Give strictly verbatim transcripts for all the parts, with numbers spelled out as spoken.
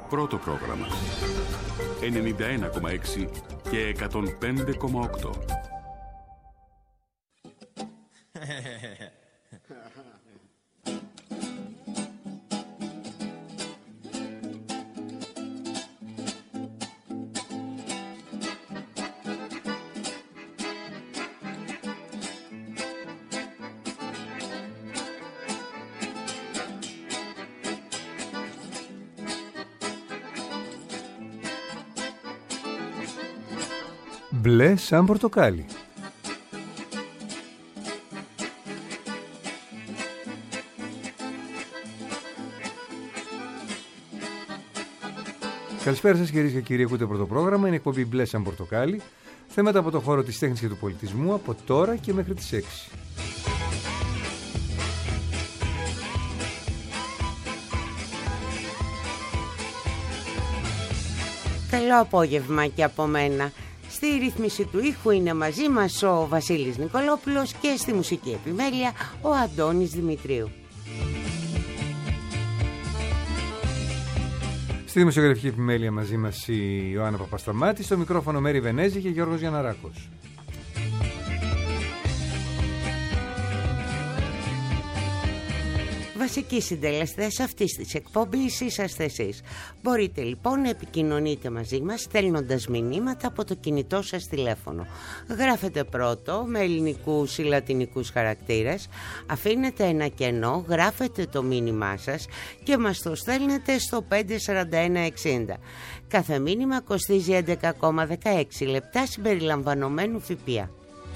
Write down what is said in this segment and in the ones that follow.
πρώτο πρόγραμμα. ενενήντα ένα κόμμα έξι και εκατόν πέντε κόμμα οκτώ. Μπλε σαν πορτοκάλι. Καλησπέρα σας κυρίες και κύριοι, ακούτε πρώτο πρόγραμμα, είναι εκπομπή Μπλε σαν πορτοκάλι. Θέματα από το χώρο της τέχνης και του πολιτισμού από τώρα και μέχρι τις έξι. Καλό απόγευμα και από μένα. Στη ρύθμιση του ήχου είναι μαζί μας ο Βασίλης Νικολόπουλος και στη μουσική επιμέλεια ο Αντώνης Δημητρίου. Στη δημοσιογραφική επιμέλεια μαζί μας η Ιωάννα Παπασταμάτη, στο μικρόφωνο Μέρη Βενέζη και Γιώργος Γιανναράκος. Βασικοί συντελεστές αυτής της εκπομπής είσαστε εσείς. Μπορείτε λοιπόν να επικοινωνείτε μαζί μας στέλνοντας μηνύματα από το κινητό σας τηλέφωνο. Γράφετε πρώτο με ελληνικούς ή λατινικούς χαρακτήρες, αφήνετε ένα κενό, γράφετε το μήνυμά σας και μας το στέλνετε στο πέντε τέσσερα ένα εξήντα. Κάθε μήνυμα κοστίζει έντεκα κόμμα δεκαέξι λεπτά συμπεριλαμβανομένου ΦΠΑ.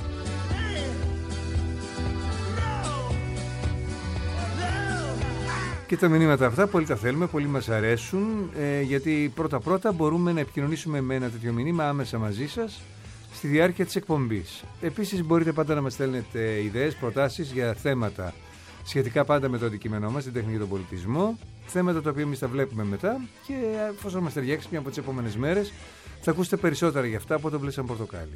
Και τα μηνύματα αυτά πολύ τα θέλουμε, πολύ μας αρέσουν, ε, γιατί πρώτα-πρώτα μπορούμε να επικοινωνήσουμε με ένα τέτοιο μηνύμα άμεσα μαζί σας στη διάρκεια της εκπομπής. Επίσης μπορείτε πάντα να μας στέλνετε ιδέες, προτάσεις για θέματα σχετικά πάντα με το αντικείμενό μας, την τέχνη και τον πολιτισμό, θέματα τα οποία εμείς τα βλέπουμε μετά και εφόσον μας ταιριάξει μια από τις επόμενες μέρες θα ακούσετε περισσότερα για αυτά από το Μπλε σαν πορτοκάλι.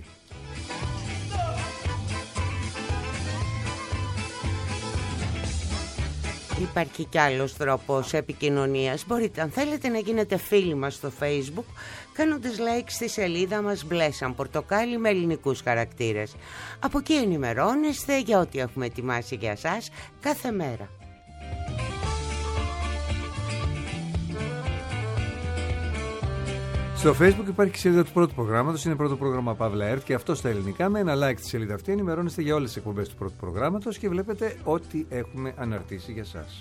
Υπάρχει κι άλλος τρόπος επικοινωνίας. Μπορείτε αν θέλετε να γίνετε φίλοι μας στο Facebook κάνοντας like στη σελίδα μας Μπλε σαν πορτοκάλι με ελληνικούς χαρακτήρες. Από εκεί ενημερώνεστε για ό,τι έχουμε ετοιμάσει για σας κάθε μέρα. Στο Facebook υπάρχει η σελίδα του πρώτου προγράμματος, είναι πρώτο πρόγραμμα Παύλα ΕΡΤ και αυτό στα ελληνικά. Με ένα like στη σελίδα αυτή ενημερώνεστε για όλες τις εκπομπές του πρώτου προγράμματος και βλέπετε ό,τι έχουμε αναρτήσει για σας.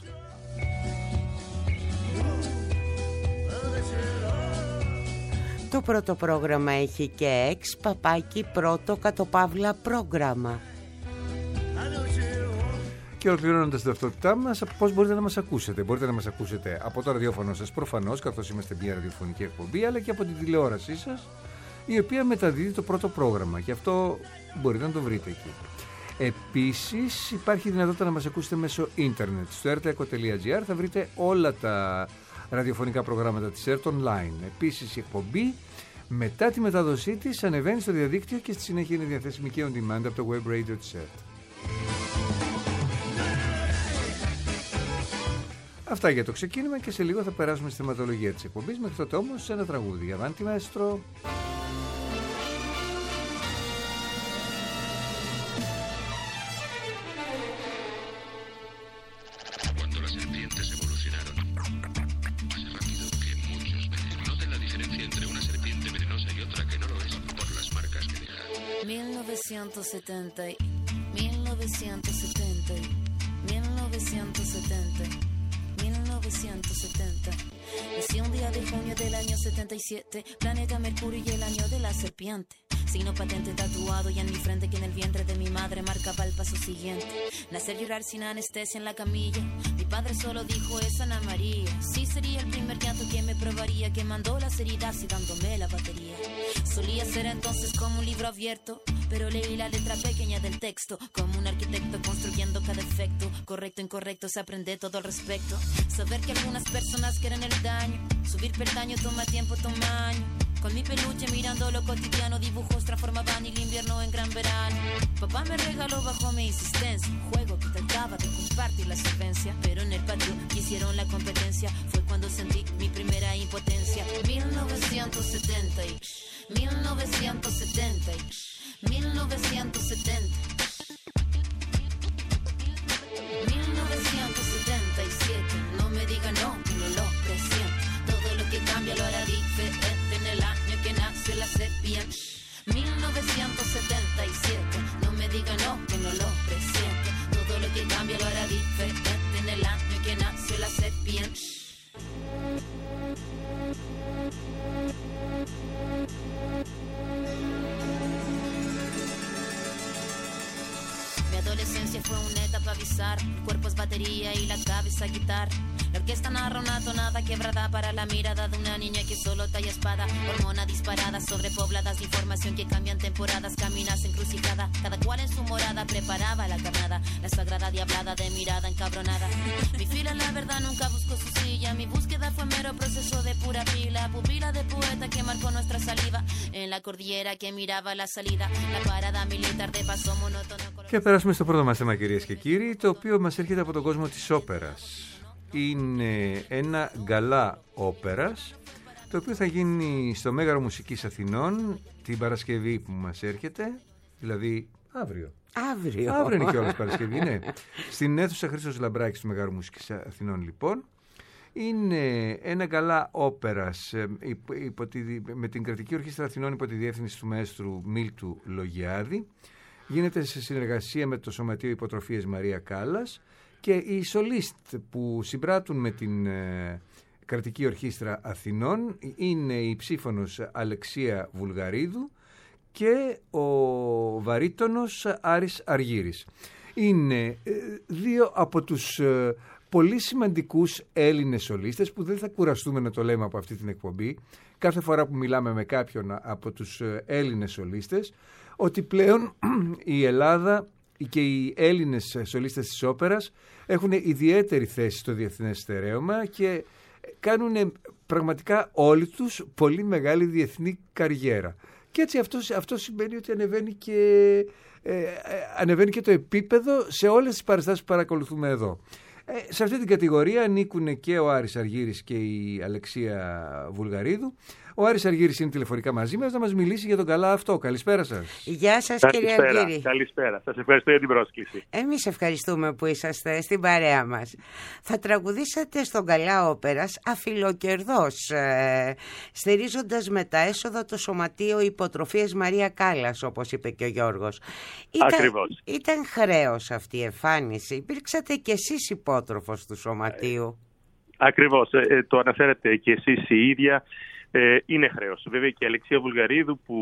Το πρώτο πρόγραμμα έχει και εξ παπάκι πρώτο κατοπαύλα πρόγραμμα. Και ολοκληρώνοντας την ταυτότητά μας, πώς μπορείτε να μας ακούσετε. Μπορείτε να μας ακούσετε από το ραδιόφωνο σας προφανώς, καθώς είμαστε μια ραδιοφωνική εκπομπή, αλλά και από την τηλεόρασή σας, η οποία μεταδίδει το πρώτο πρόγραμμα. Γι' αυτό μπορείτε να το βρείτε εκεί. Επίσης, υπάρχει δυνατότητα να μας ακούσετε μέσω ίντερνετ. Στο ερ τι εκο τελεία τζι άρ θα βρείτε όλα τα ραδιοφωνικά προγράμματα της ΕΡΤ online. Επίσης, η εκπομπή μετά τη μετάδοσή της ανεβαίνει στο διαδίκτυο και στη συνέχεια είναι διαθέσιμη και on demand από το web radio της ΕΡΤ. Αυτά για το ξεκίνημα και σε λίγο θα περάσουμε στη θεματολογία της εκπομπής. Μέχρι τότε όμως σε ένα τραγούδι. Avanti maestro. Cuando las serpientes evolucionaron más rápido que muchos veces. Noten la diferencia entre una serpiente venenosa y otra que no lo es por las marcas que deja. mil novecientos setenta, mil novecientos setenta, mil novecientos setenta. mil novecientos setenta. Nací un día de junio del año setenta y siete, planeta Mercurio y el año de la serpiente. Signo patente tatuado y en mi frente que en el vientre de mi madre marcaba el paso siguiente. Nacer, llorar sin anestesia en la camilla. Mi padre solo dijo es Ana María. Sí sería el primer llanto que me probaría, que mandó las heridas y dándome la batería. Solía ser entonces como un libro abierto, pero leí la letra pequeña del texto. Como un arquitecto construyendo cada efecto. Correcto, incorrecto, se aprende todo al respecto. Saber que algunas personas quieren el daño. Subir peldaño toma tiempo, toma años. Con mi peluche mirando lo cotidiano, dibujos transformaban el invierno en gran verano. Papá me regaló bajo mi insistencia un juego que trataba de compartir la solvencia, pero en el patio quisieron la competencia. Fue cuando sentí mi primera impotencia. setenta y mil novecientos setenta y mil novecientos setenta mil novecientos setenta y siete. No me diga no, que no lo presiento. Todo lo que cambia lo hará diferente en el año que nace la serpiente. mil novecientos setenta y siete. No me diga no, que no lo presiento. Todo lo que cambia lo hará diferente en el año que nace la serpiente. Mi adolescencia fue una etapa bizarra. El cuerpo es batería y la cabeza guitarra. La orquesta narra una tonada quebrada para la mirada de una niña que solo talla espada. Hormona disparada, sobrepobladas de información que cambian temporadas. Caminas encrucijada, cada cual en su morada preparaba la carnada. La sagrada diablada de mirada encabronada. Mi fila la verdad nunca buscó su silla. Mi búsqueda fue mero proceso de pura pila. Pupila de poeta que marcó nuestra saliva. En la cordillera que miraba la salida. La parada militar de paso monótono. Και περάσουμε στο πρώτο μας θέμα, κυρίες και κύριοι, το οποίο μας έρχεται από τον κόσμο της όπερας. Είναι ένα γκαλά όπερας, το οποίο θα γίνει στο Μέγαρο Μουσικής Αθηνών την Παρασκευή που μας έρχεται, δηλαδή αύριο. Αύριο. Αύριο είναι κιόλας Παρασκευή, ναι. Στην αίθουσα Χρήστος Λαμπράκης του Μεγάρου Μουσικής Αθηνών, λοιπόν. Είναι ένα γκαλά όπερας υπό τη, με την Κρατική Ορχήστρα Αθηνών υπό τη διεύθυνση του μαέστρου Μίλτου Λογιάδη. Γίνεται σε συνεργασία με το Σωματείο Υποτροφίας Μαρία Κάλλας και οι σολίστ που συμπράττουν με την ε, Κρατική Ορχήστρα Αθηνών είναι η ψήφωνος Αλεξία Βουλγαρίδου και ο βαρύτονος Άρης Αργύρης. Είναι ε, δύο από τους ε, πολύ σημαντικούς Έλληνες σολίστες που δεν θα κουραστούμε να το λέμε από αυτή την εκπομπή κάθε φορά που μιλάμε με κάποιον από τους Έλληνες σολίστες, ότι πλέον η Ελλάδα και οι Έλληνες σολίστες της όπερας έχουν ιδιαίτερη θέση στο διεθνές στερέωμα και κάνουν πραγματικά όλοι τους πολύ μεγάλη διεθνή καριέρα. Και έτσι αυτό, αυτό σημαίνει ότι ανεβαίνει και, ε, ανεβαίνει και το επίπεδο σε όλες τις παραστάσεις που παρακολουθούμε εδώ. Ε, σε αυτή την κατηγορία ανήκουν και ο Άρης Αργύρης και η Αλεξία Βουλγαρίδου. Ο Άρης Αργύρης είναι τηλεφωνικά μαζί μας να μας μιλήσει για τον καλά αυτό. Καλησπέρα σας. Γεια σας, κύριε Αργύρη. Καλησπέρα. Σας ευχαριστώ για την πρόσκληση. Εμείς ευχαριστούμε που είσαστε στην παρέα μας. Θα τραγουδήσατε στον Καλά Όπερας αφιλοκερδός, ε, στηρίζοντας με τα έσοδα το Σωματείο Υποτροφίας Μαρία Κάλλας, όπως είπε και ο Γιώργος. Ήταν, Ακριβώς. Ήταν χρέος αυτή η εμφάνιση. Υπήρξατε κι εσείς υπότροφος του Σωματείου. Ακριβώς. Ε, το αναφέρετε κι εσείς η ίδια. Ε, είναι χρέος. Βέβαια και η Αλεξία Βουλγαρίδου που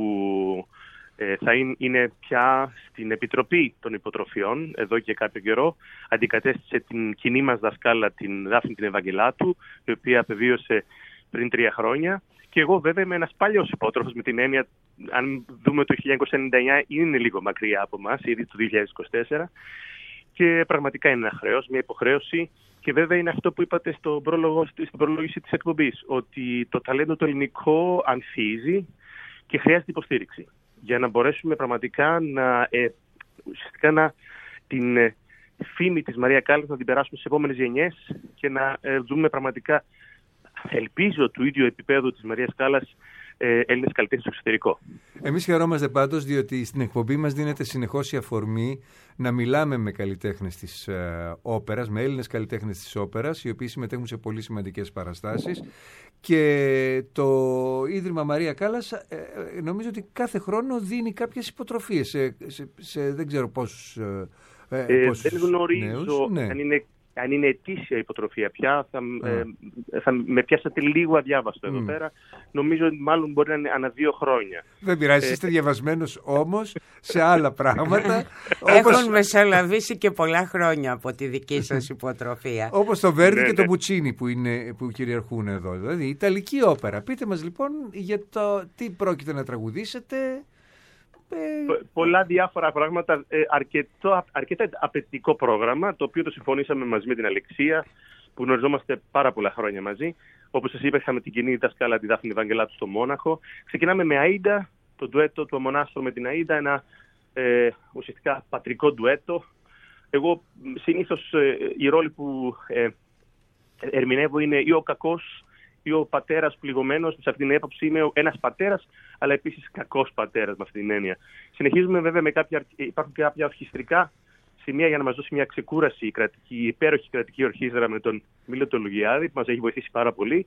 ε, θα είναι, είναι πια στην Επιτροπή των Υποτροφιών εδώ και κάποιο καιρό, αντικατέστησε την κοινή μας δασκάλα, την Δάφνη την Ευαγγελάτου, η οποία απεβίωσε πριν τρία χρόνια. Και εγώ βέβαια είμαι ένας παλιός υπότροφος, με την έννοια, αν δούμε το χίλια εννιακόσια ενενήντα εννιά, είναι λίγο μακριά από εμάς, ήδη το δύο χιλιάδες είκοσι τέσσερα. Και πραγματικά είναι ένα χρέος, μια υποχρέωση. Και βέβαια είναι αυτό που είπατε στο πρόλογο, στην προλόγηση της εκπομπής, ότι το ταλέντο το ελληνικό ανθίζει και χρειάζεται υποστήριξη για να μπορέσουμε πραγματικά να, ε, ουσιαστικά να την ε, φήμη της Μαρία Κάλλας να την περάσουμε στις επόμενες γενιές και να ε, δούμε πραγματικά, ελπίζω, του ίδιου επίπεδου της Μαρίας Κάλλας ε, Έλληνες καλλιτέχνες στο εξωτερικό. Εμείς χαιρόμαστε πάντως διότι στην εκπομπή μας δίνεται συνεχώς η αφορμή να μιλάμε με καλλιτέχνες της ε, όπερας, με Έλληνες καλλιτέχνες της όπερας, οι οποίοι συμμετέχουν σε πολύ σημαντικές παραστάσεις. Και το Ίδρυμα Μαρία Κάλλας ε, ε, νομίζω ότι κάθε χρόνο δίνει κάποιες υποτροφίες σε, σε, σε δεν ξέρω πόσους, ε, ε, πόσους δεν γνωρίζω νέους. Ναι. αν είναι Αν είναι ετήσια υποτροφία πια, θα, mm. ε, θα με πιάσατε λίγο αδιάβαστο εδώ mm. πέρα. Νομίζω ότι μάλλον μπορεί να είναι ανά δύο χρόνια. Δεν πειράζει, είστε διαβασμένος όμως σε άλλα πράγματα. Έχουν όπως... μεσολαβήσει και πολλά χρόνια από τη δική σας υποτροφία. Όπως το Βέρντι ναι, και ναι. το Μπουτσίνι που, είναι, που κυριαρχούν εδώ. Δηλαδή, Ιταλική όπερα. Πείτε μας λοιπόν για το τι πρόκειται να τραγουδήσετε. Πολλά διάφορα πράγματα, αρκετό, αρκετά απαιτητικό πρόγραμμα, το οποίο το συμφωνήσαμε μαζί με την Αλεξία, που γνωριζόμαστε πάρα πολλά χρόνια μαζί. Όπως σας είπα, είχαμε την κοινή δασκάλα, τη Δάφνη Ευαγγελάτου στο Μόναχο. Ξεκινάμε με Αΐντα, το ντουέτο του Αμονάστρο με την Αΐντα, ένα ε, ουσιαστικά πατρικό ντουέτο. Εγώ συνήθως ε, η ρόλη που ε, ερμηνεύω είναι ή ο κακός ή ο πατέρας πληγωμένος. Σε αυτήν την έποψη είμαι ένας πατέρας, αλλά επίσης κακός πατέρας με αυτήν την έννοια. Συνεχίζουμε βέβαια με κάποια, υπάρχουν κάποια ορχιστρικά σημεία για να μας δώσει μια ξεκούραση η, κρατική, η υπέροχη κρατική ορχήστρα με τον Μίλο Λουγιάδη, που μας έχει βοηθήσει πάρα πολύ.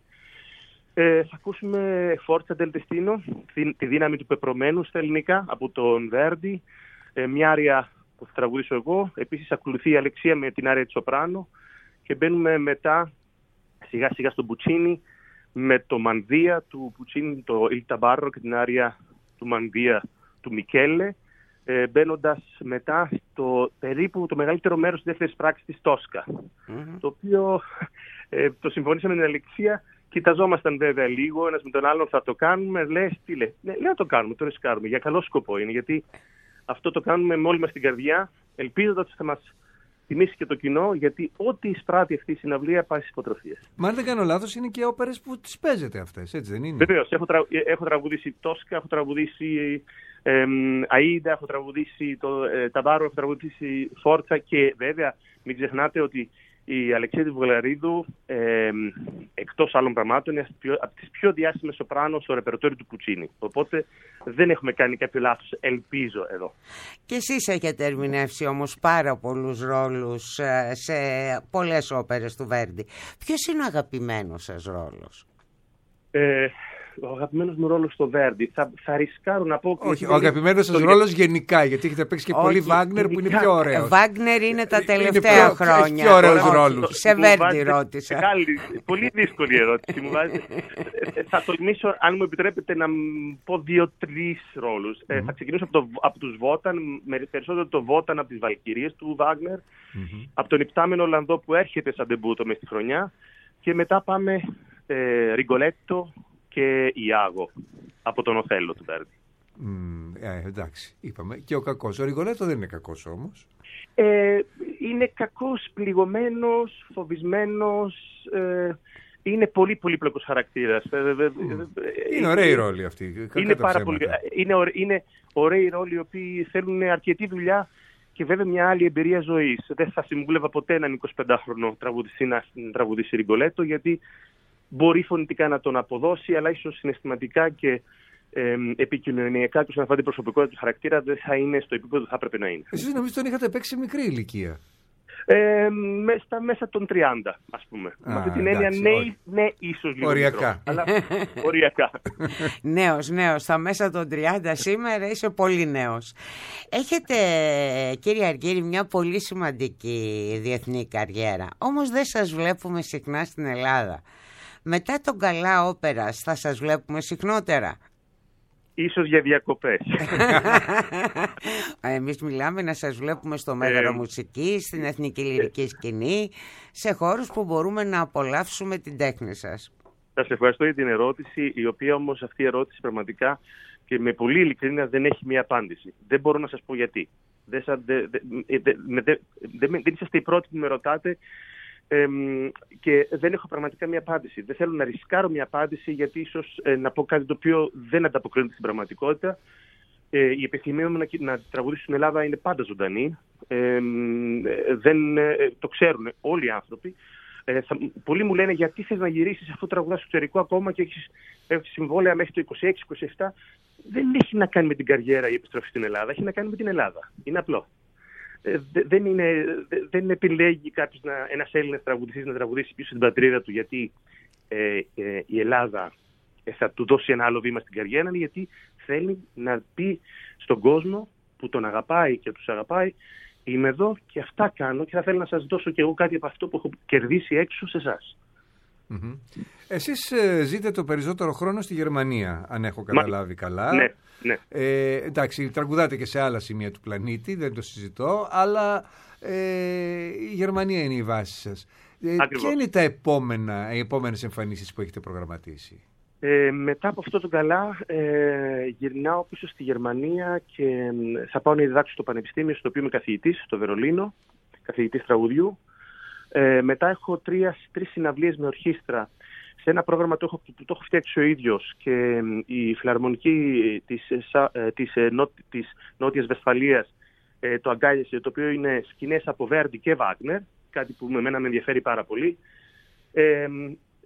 Ε, θα ακούσουμε Forza del Destino, τη, τη δύναμη του πεπρωμένου στα ελληνικά, από τον Βέρντι, ε, μια άρια που θα τραγουδήσω εγώ. Επίσης ακολουθεί η Αλεξία με την άρια της Σοπράνο και μπαίνουμε μετά σιγά σιγά στον Πουτσίνι με το Μανδία του Πουτσίνι, το Il Tabarro και την άρια του Μανδία του Μικέλε, ε, μπαίνοντας μετά στο περίπου το μεγαλύτερο μέρος της δεύτερης πράξης της Τόσκα, mm-hmm. το οποίο ε, το συμφωνήσαμε με την Αλεξία. Κοιταζόμασταν βέβαια λίγο, ένας με τον άλλον, θα το κάνουμε, λες, τι λέει, ναι, ναι, να το κάνουμε, το ρισκάρουμε, για καλό σκοπό είναι, γιατί αυτό το κάνουμε με όλη μας την καρδιά, ελπίζοντας ότι θα μας τιμήσει και το κοινό, γιατί ό,τι εισπράττει αυτή η συναυλία πάει στις υποτροφίες. Μα αν δεν κάνω λάθος, είναι και όπερες που τις παίζετε αυτές, έτσι δεν είναι? Βεβαίως, έχω, τρα... έχω τραγουδήσει Τόσκα, έχω τραγουδήσει ε, Αΐντα, έχω τραγουδήσει το ε, Ταμπάρο, έχω τραγουδήσει Φόρτσα και βέβαια μην ξεχνάτε ότι η Αλεξία Βουλγαρίδου, ε, εκτός άλλων πραγμάτων, είναι από τις πιο διάσημες σοπράνο στο ρεπερτόριο του Πουτσίνι. Οπότε δεν έχουμε κάνει κάποιο λάθος, ελπίζω εδώ. Και εσείς έχετε ερμηνεύσει όμως πάρα πολλούς ρόλους σε πολλές όπερες του Βέρντι. Ποιος είναι ο αγαπημένος σας ρόλος? Ε, ο αγαπημένος μου ρόλος στο Βέρντι. Θα, θα ρισκάρω να πω... Όχι, ο αγαπημένος σας ρόλος γενικά, γιατί έχετε παίξει και Όχι, πολύ Βάγνερ που είναι πιο ωραίος. Βάγνερ είναι τα τελευταία είναι πιο, χρόνια. Πιο ωραίους ρόλους. Σε Βέρντι ρώτησα. Μεγάλη, πολύ δύσκολη ερώτηση μου βάζει. Θα τολμήσω, αν μου επιτρέπετε, να πω δύο-τρεις ρόλους. Mm-hmm. Ε, θα ξεκινήσω από, το, από τους Βόταν, με περισσότερο το Βόταν από τις Βαλκυρίες του Βάγνερ, mm-hmm. από τον υπτάμενο Ολλανδό που έρχεται σαν ντεμπούτο μες στη χρονιά, και μετά πάμε ε, Ριγκολέτο και Ιάγο από τον Οθέλο του Βέρντι. Mm, ε, εντάξει, είπαμε. Και ο κακός. Ο Ριγκολέτο δεν είναι κακός όμως. Ε, είναι κακός, πληγωμένος, φοβισμένος. Ε, είναι πολύ πολύπλοκος χαρακτήρας. Mm. Είναι ωραίοι ρόλοι αυτοί. Είναι, πάρα πολύ, είναι, ωραί, είναι ωραίοι ρόλοι οι οποίοι θέλουν αρκετή δουλειά και βέβαια μια άλλη εμπειρία ζωής. Δεν θα συμβούλευα ποτέ έναν εικοσιπεντάχρονο τραγουδιστή να τραγουδήσει Ριγκολέτο, γιατί μπορεί φωνητικά να τον αποδώσει, αλλά ίσως συναισθηματικά και ε, επικοινωνιακά και όσον αφορά την προσωπικότητα του χαρακτήρα δεν θα είναι στο επίπεδο που θα έπρεπε να είναι. Εσείς νομίζω τον είχατε παίξει σε μικρή ηλικία. Ε, στα μέσα των τριάντα, ας πούμε. Α, με αυτή την έννοια, ναι, ναι, ίσως λίγο οριακά. Μικρό, αλλά οριακά. Νέος, νέος. Στα μέσα των τριάντα σήμερα είσαι πολύ νέος. Έχετε, κύριε Αργύρη, μια πολύ σημαντική διεθνή καριέρα. Όμως δεν σας βλέπουμε συχνά στην Ελλάδα. Μετά τον Καλά Όπερας θα σας βλέπουμε συχνότερα? Ίσως για διακοπές. Εμείς μιλάμε να σας βλέπουμε στο Μέγαρο ε, Μουσικής, στην Εθνική Λυρική Σκηνή, σε χώρους που μπορούμε να απολαύσουμε την τέχνη σας. Σας ευχαριστώ για την ερώτηση, η οποία όμως αυτή η ερώτηση πραγματικά και με πολύ ειλικρίνεια δεν έχει μία απάντηση. Δεν μπορώ να σας πω γιατί. Δεν, δε, δε, δε, δε, δε, δεν είσαστε οι πρώτοι που με ρωτάτε. Ε, και δεν έχω πραγματικά μια απάντηση. Δεν θέλω να ρισκάρω μια απάντηση, γιατί ίσως ε, να πω κάτι το οποίο δεν ανταποκρίνεται στην πραγματικότητα. Ε, η επιθυμία μου να, να τραγουδήσω στην Ελλάδα είναι πάντα ζωντανή. Ε, δεν, ε, το ξέρουν όλοι οι άνθρωποι. Ε, θα, πολλοί μου λένε, γιατί θες να γυρίσεις αφού τραγουδάς στο εξωτερικό ακόμα και έχεις, έχεις συμβόλαια μέχρι το είκοσι έξι είκοσι επτά. Δεν έχει να κάνει με την καριέρα η επιστροφή στην Ελλάδα, έχει να κάνει με την Ελλάδα. Είναι απλό. Δεν, είναι, δεν επιλέγει κάποιος, να, ένας Έλληνας τραγουδιστής να τραγουδήσει πίσω στην πατρίδα του γιατί ε, ε, η Ελλάδα ε, θα του δώσει ένα άλλο βήμα στην καριέρα, γιατί θέλει να πει στον κόσμο που τον αγαπάει και τους αγαπάει, είμαι εδώ και αυτά κάνω και θα θέλω να σας δώσω και εγώ κάτι από αυτό που έχω κερδίσει έξω σε εσάς. Mm-hmm. Εσείς ε, ζείτε το περισσότερο χρόνο στη Γερμανία, αν έχω καταλάβει Μα... καλά. Ναι, ναι. Ε, εντάξει, τραγουδάτε και σε άλλα σημεία του πλανήτη, δεν το συζητώ, αλλά ε, η Γερμανία είναι η βάση σας. Ε, ποια είναι τα επόμενα, οι επόμενες εμφανίσεις που έχετε προγραμματίσει? Ε, μετά από αυτό το καλά ε, γυρνάω πίσω στη Γερμανία και θα πάω να διδάξω στο Πανεπιστήμιο, στο οποίο είμαι καθηγητής, στο Βερολίνο, καθηγητής τραγουδιού. Ε, μετά έχω τρία, τρεις συναυλίες με ορχήστρα σε ένα πρόγραμμα το έχω, το έχω φτιάξει ο ίδιος, και η Φιλαρμονική της, της, της Νότιας Βεσφαλίας ε, το αγκάλιασε, το οποίο είναι σκηνές από Βέρντι και Βάγνερ, κάτι που με εμένα με ενδιαφέρει πάρα πολύ. Ε,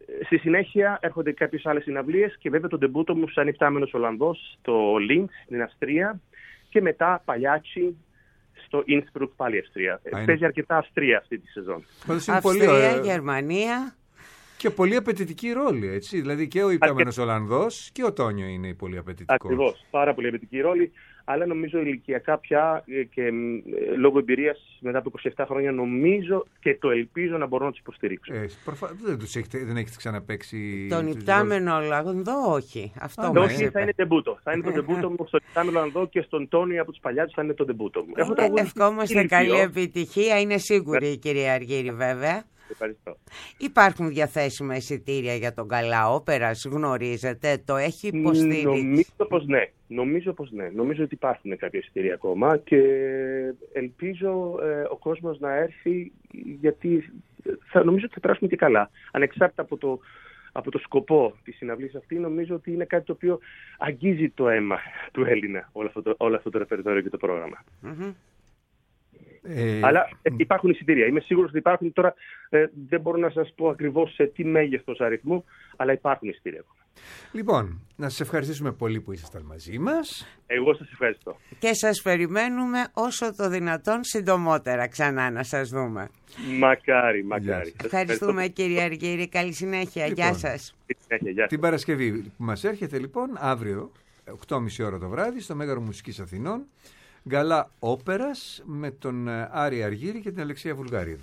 στη συνέχεια έρχονται κάποιες άλλες συναυλίες και βέβαια το ντεμπούτο μου σαν υπτάμενος Ολλανδός στο Λίντς στην Αυστρία και μετά Παλιάτσι στο Ίνσπρουκ πάλι Αυστρία. Α, παίζει αρκετά Αυστρία αυτή τη σεζόν. Αυστρία, πολύ, Γερμανία. Και πολύ απαιτητική ρόλη, έτσι. Δηλαδή και ο υπτάμενος Ολλανδός και ο Τόνιο είναι πολύ απαιτητικός. Ακριβώς, πάρα πολύ απαιτητική ρόλη. Αλλά νομίζω ηλικιακά πια και ε, λόγω εμπειρίας μετά από είκοσι επτά χρόνια νομίζω και το ελπίζω να μπορώ να τους υποστηρίξω. Ε, προφα... δεν, τους έχετε, δεν έχετε ξαναπαίξει... Τον υπτάμενο Ολλανδό, όχι. Αυτό Α, ναι, όχι, θα είναι ντεμπούτο. Θα είναι το ντεμπούτο μου στον υπτάμενο Ολλανδό και στον Τόνιο από τους Παλιάτσους θα είναι το ντεμπούτο μου. Ε, ευχόμαστε καλή επιτυχία. Είναι σίγουρη η κυρία Αργύρη βέβαια. Ευχαριστώ. Υπάρχουν διαθέσιμα εισιτήρια για τον Γκαλά Όπερας, γνωρίζετε, το έχει υποστηρίξει? Νομίζω πως ναι. Νομίζω πως ναι. Νομίζω ότι υπάρχουν κάποια εισιτήρια ακόμα και ελπίζω ε, ο κόσμος να έρθει γιατί θα, νομίζω ότι θα περάσουμε και καλά. Ανεξάρτητα από το, από το σκοπό της συναυλής αυτή, νομίζω ότι είναι κάτι το οποίο αγγίζει το αίμα του Έλληνα όλο αυτό το, όλο αυτό το ρεπερτόριο και το πρόγραμμα. Mm-hmm. Ε... Αλλά ε, υπάρχουν εισιτήρια. Είμαι σίγουρος ότι υπάρχουν. Τώρα ε, δεν μπορώ να σας πω ακριβώς σε τι μέγεθος αριθμού, αλλά υπάρχουν εισιτήρια. Λοιπόν, να σας ευχαριστήσουμε πολύ που ήσασταν μαζί μας. Εγώ σας ευχαριστώ. Και σας περιμένουμε όσο το δυνατόν συντομότερα ξανά να σας δούμε. Μακάρι, μακάρι. Ευχαριστούμε κύριε Αργύρη. Καλή συνέχεια. Λοιπόν, γεια σας. Συνέχεια, γεια σας. Την Παρασκευή που μας έρχεται λοιπόν αύριο οκτώ και μισή ώρα το βράδυ στο Μέγαρο Μουσικής Αθηνών, Γκαλά Όπερας με τον Άρη Αργύρη και την Αλεξία Βουλγαρίδου.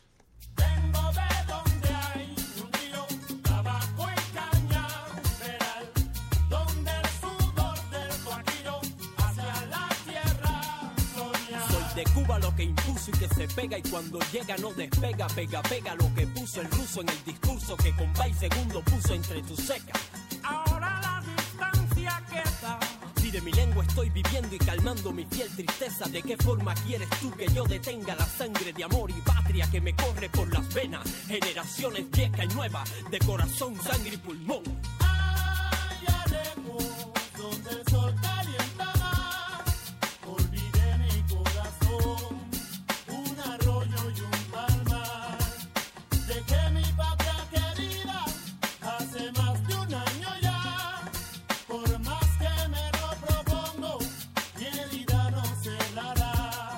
De Cuba lo que impuso y que se pega y cuando llega no despega, pega, pega lo que puso el ruso en el discurso que con Bay segundo puso entre tus secas. Ahora la distancia queda. Si de mi lengua estoy viviendo y calmando mi fiel tristeza, ¿de qué forma quieres tú que yo detenga la sangre de amor y patria que me corre por las venas? Generaciones viejas y nuevas, de corazón, sangre y pulmón. Allá lejos, donde el sol calienta más, olvidé mi corazón, un arroyo y un palmar. Dejé mi patria querida hace más de un año ya, por más que me lo propongo, mi herida no cerrará.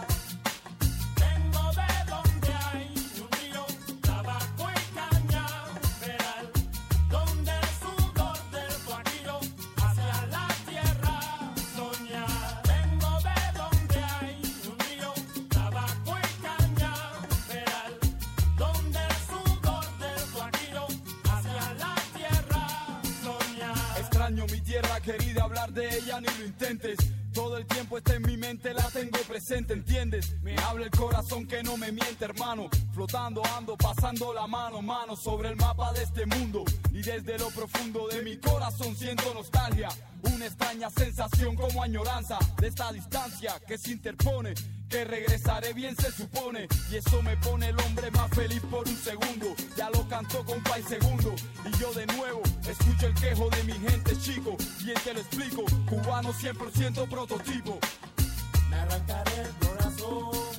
Vengo de donde hay un río, tabaco y cañaveral, donde el sudor del guajiro hacia la tierra soñar. Vengo de donde hay un río, tabaco y cañaveral, donde el sudor del guajiro hacia la tierra soñar. Extraño mi tierra querida, hablar de ella ni lo intentes. Todo el tiempo está en mi mente, la tengo presente, ¿entiendes? Me habla el corazón que no me miente, hermano. Flotando ando, pasando la mano, mano sobre el mapa de este mundo. Y desde lo profundo de mi corazón siento nostalgia. Una extraña sensación como añoranza de esta distancia que se interpone. Que regresaré bien se supone. Y eso me pone el hombre más feliz por un segundo. Ya lo cantó con Pay Segundo. Y yo de nuevo escucho el quejo de mi gente, chico. Bien te lo explico, cubano cien por ciento prototipo. Me arrancaré el corazón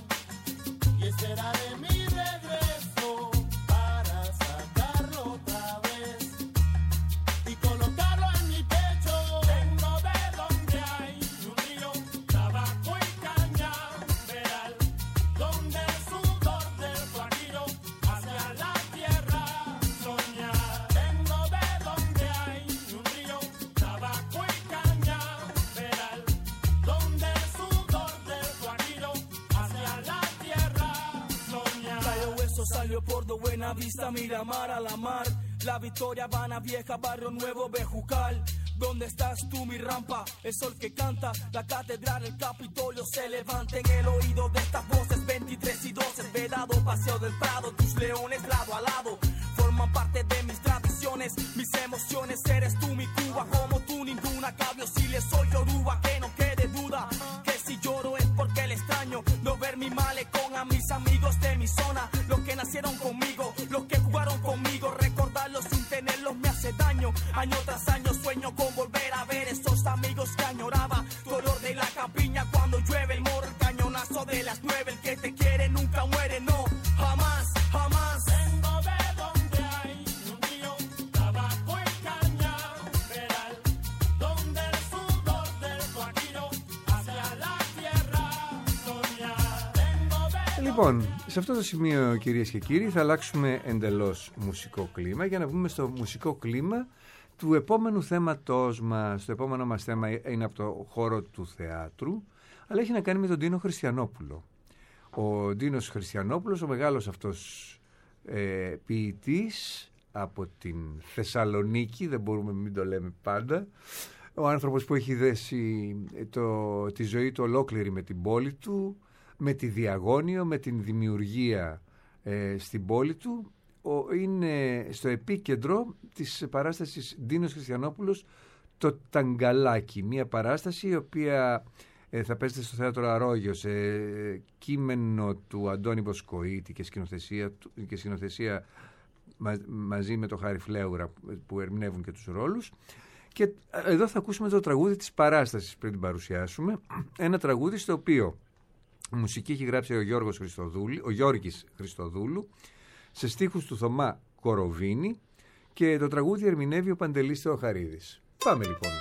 y esperaré mi regreso para sacarlo otra vez y colocarlo en mi pecho. Vengo de donde hay un río, tabaco y cañaveral, donde el sudor del guajiro hacia la tierra soñar. Vengo de donde hay un río, tabaco y cañaveral, donde el sudor del guajiro hacia la tierra soñar. Cayo Hueso salió por de Buena Vista, Miramar a la mar. La Victoria, Habana Vieja, Barrio Nuevo, Bejucal. ¿Dónde estás tú, mi rampa? El sol que canta, la catedral, el Capitolio se levanta en el oído de estas voces. veintitrés y doce, Vedado, Paseo del Prado, tus leones lado a lado forman parte de mis tradiciones, mis emociones. Eres tú mi Cuba, como tú ninguna. Cabio si le soy Yoruba, que no quede duda que si lloro es porque el extraño no ver mi malecón a mis amigos de mi zona, los que nacieron conmigo, los que jugaron conmigo. Recordarlos sin tenerlos me hace daño. Año tras año sueño con volver a ver esos amigos que añoraba. Color de la campiña cuando llueve el morro, el cañonazo de las nueve. El que te quiere nunca muere, no, jamás, jamás. Vengo de donde hay un río, Λοιπόν, σε αυτό το σημείο, κυρίες και κύριοι, θα αλλάξουμε εντελώς μουσικό κλίμα για να βγούμε στο μουσικό κλίμα του επόμενου θέματός μας. Το επόμενο μας θέμα είναι από το χώρο του θεάτρου, αλλά έχει να κάνει με τον Ντίνο Χριστιανόπουλο. Ο Ντίνος Χριστιανόπουλος, ο μεγάλος αυτός ε, ποιητής από την Θεσσαλονίκη, δεν μπορούμε μην το λέμε πάντα, ο άνθρωπος που έχει δέσει το, τη ζωή του ολόκληρη με την πόλη του, με τη Διαγώνιο, με την δημιουργία ε, στην πόλη του. Ο, είναι στο επίκεντρο της παράστασης Ντίνος Χριστιανόπουλος το Ταγκαλάκι, μια παράσταση η οποία ε, θα παίζεται στο Θέατρο Αρόγιο σε ε, κείμενο του Αντώνη Βοσκοίτη και σκηνοθεσία, και σκηνοθεσία μα, μαζί με τον Χάρη Φλέουρα που ερμηνεύουν και τους ρόλους. Και εδώ θα ακούσουμε το τραγούδι της παράστασης πριν την παρουσιάσουμε, ένα τραγούδι στο οποίο μουσική έχει γράψει ο, Γιώργος Χριστοδούλου, ο Γιώργης Χριστοδούλου, σε στίχους του Θωμά Κοροβίνη, και το τραγούδι ερμηνεύει ο Παντελής Θεοχαρίδης. Πάμε λοιπόν.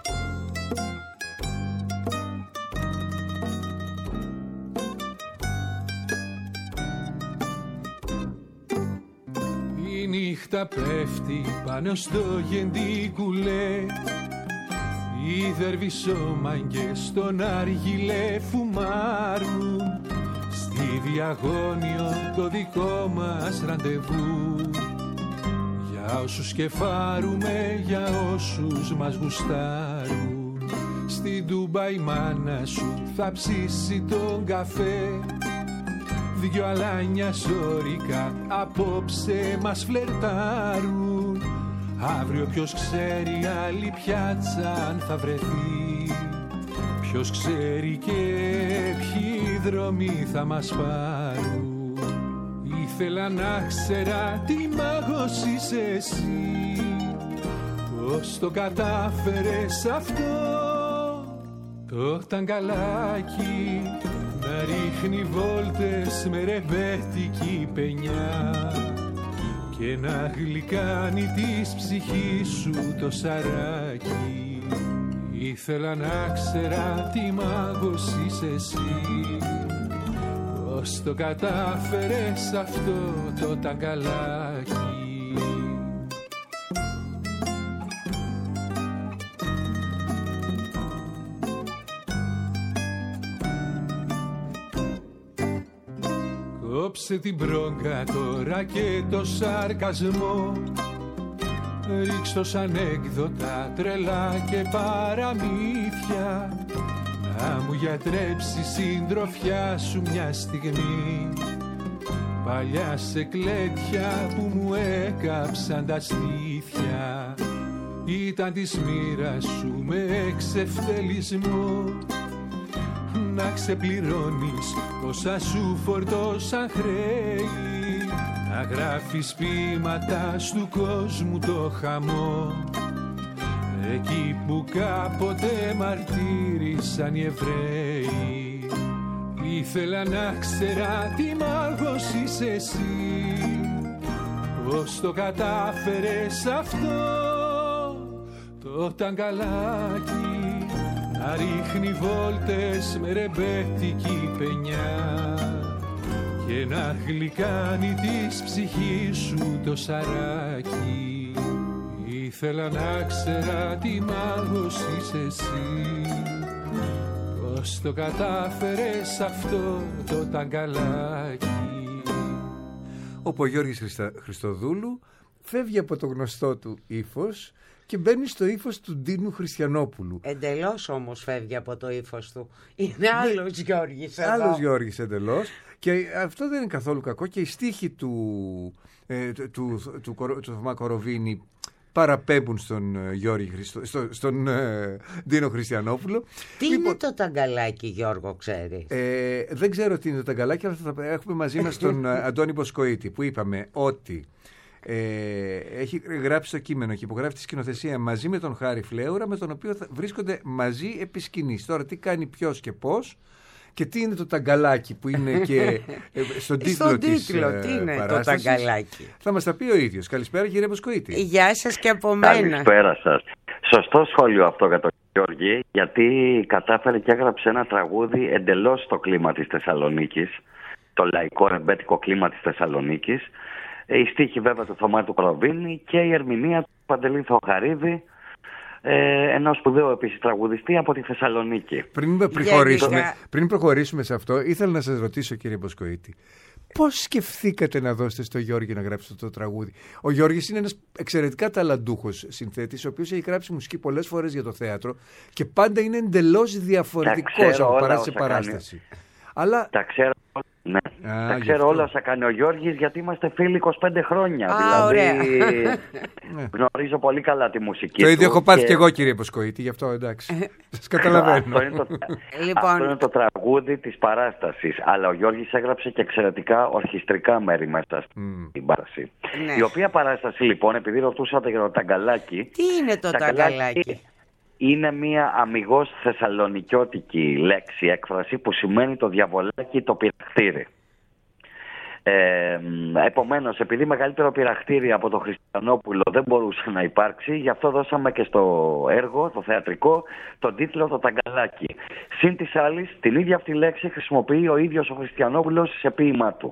Η νύχτα πέφτει πάνω στο γεντικουλέ, οι δερβισόμαγκες στον άργυλε φουμάρουν, στη Διαγώνιο το δικό μας ραντεβού. Για όσους κεφάρουμε, για όσους μας γουστάρουν, στην Τούμπα η μάνα σου θα ψήσει τον καφέ, δυο αλάνια ζώρικα απόψε μας φλερτάρουν. Αύριο ποιος ξέρει άλλη πιάτσα αν θα βρεθεί, ποιος ξέρει και ποιοι δρόμοι θα μας πάρουν. Ήθελα να ξέρα τι μάγος είσαι εσύ, πώς το κατάφερες αυτό το ταγκαλάκι, να ρίχνει βόλτες με ρεμπέτικη πενιά και να γλυκάνει της ψυχής σου το σαράκι. Ήθελα να ξέρα τι μάγος είσαι εσύ, πώς το κατάφερες αυτό το ταγκαλάκι. Κόψε την μπρόγκα τώρα και το σαρκασμό, ρίξ' ως ανέκδοτα τρελά και παραμύθια, να μου γιατρέψει συντροφιά σου μια στιγμή, παλιά σε κλέτια που μου έκαψαν τα στήθια. Ήταν της μοίρας σου με εξευτελισμό να ξεπληρώνεις όσα σου φορτώσαν χρέη, να γράφεις ποίηματα στου κόσμου το χαμό, εκεί που κάποτε μαρτύρησαν οι Εβραίοι. Ήθελα να ξέρα τι μάγος είσαι εσύ, πώς το κατάφερες αυτό το ταγκαλάκι, να ρίχνει βόλτες με ρεμπέτικη πενιά και να γλυκάνει της ψυχής σου το σαράκι. Ήθελα να ξέρα τι μάγος είσαι εσύ, πώς το κατάφερες αυτό το ταγκαλάκι. Όπου ο Γιώργης Χριστα... Χριστοδούλου φεύγει από το γνωστό του ύφος και μπαίνει στο ύφος του Ντίνου Χριστιανόπουλου. Εντελώς όμως φεύγει από το ύφος του. Είναι άλλος Γιώργης εδώ. Άλλος Γιώργης εντελώς. Και αυτό δεν είναι καθόλου κακό. Και οι στίχοι του, ε, του, του, του, του, του Θωμά Κοροβίνη παραπέμπουν στον Γιώργη Χριστο, στο, στον ε, Ντίνο Χριστιανόπουλο. Τι λοιπόν, είναι το ταγκαλάκι, Γιώργο, ξέρεις? Ε, δεν ξέρω τι είναι το ταγκαλάκι, αλλά θα έχουμε μαζί μας τον Αντώνη Βοσκοίτη, που είπαμε ότι Ε, έχει γράψει το κείμενο και υπογράφει τη σκηνοθεσία μαζί με τον Χάρη Φλέουρα, με τον οποίο θα βρίσκονται μαζί επί σκηνής. Τώρα τι κάνει ποιος και πώς και τι είναι το ταγκαλάκι που είναι και ε, στον τίτλο, στον της τίτλο, ε, τι είναι παράστασης. Το ταγκαλάκι. Θα μας τα πει ο ίδιος. Καλησπέρα κύριε Βοσκοίτη. Γεια σας και από μένα. Καλησπέρα σας. Σωστό σχόλιο αυτό για τον Γιώργη, γιατί κατάφερε και έγραψε ένα τραγούδι εντελώς στο κλίμα της Θεσσαλονίκης, το λαϊκό ρεμπέτικο κλίμα της Θεσσαλονίκης. Η στίχη βέβαια του Θωμά του Προβίνη και η ερμηνεία του Παντελή Θεοχαρίδη, ε, ενός σπουδαίου επίσης τραγουδιστή από τη Θεσσαλονίκη. Πριν προχωρήσουμε, πριν προχωρήσουμε σε αυτό, ήθελα να σας ρωτήσω, κύριε Μποσκοίτη, πώς σκεφτήκατε να δώσετε στο Γιώργη να γράψετε το τραγούδι? Ο Γιώργης είναι ένας εξαιρετικά ταλαντούχος συνθέτης, ο οποίος έχει γράψει μουσική πολλές φορές για το θέατρο και πάντα είναι εντελώς διαφορετικός από παράσταση σε παράσταση. Αλλά... Τα ξέρω, ναι. Α, τα ξέρω όλα όσα κάνει ο Γιώργης, γιατί είμαστε φίλοι είκοσι πέντε χρόνια. Α, δηλαδή γνωρίζω πολύ καλά τη μουσική. Το ίδιο του έχω πάθει και... και εγώ, κύριε Μποσκοίτη, γι' αυτό εντάξει. Σας καταλαβαίνω. Αυτό είναι, το... λοιπόν... αυτό είναι το τραγούδι της παράστασης. Αλλά ο Γιώργης έγραψε και εξαιρετικά ορχιστρικά μέρη μέσα στην mm. παράσταση. Ναι. Η οποία παράσταση, λοιπόν, επειδή ρωτούσατε για το ταγκαλάκι. Τι είναι το ταγκαλάκι? Είναι μια αμιγώς θεσσαλονικιώτικη λέξη, έκφραση, που σημαίνει το διαβολάκι, το πειραχτήρι. Ε, επομένως, επειδή μεγαλύτερο πειραχτήρι από το Χριστιανόπουλο δεν μπορούσε να υπάρξει, γι' αυτό δώσαμε και στο έργο, το θεατρικό, τον τίτλο το ταγκαλάκι. Συν της άλλης, την ίδια αυτή λέξη χρησιμοποιεί ο ίδιος ο Χριστιανόπουλος σε ποίημά του.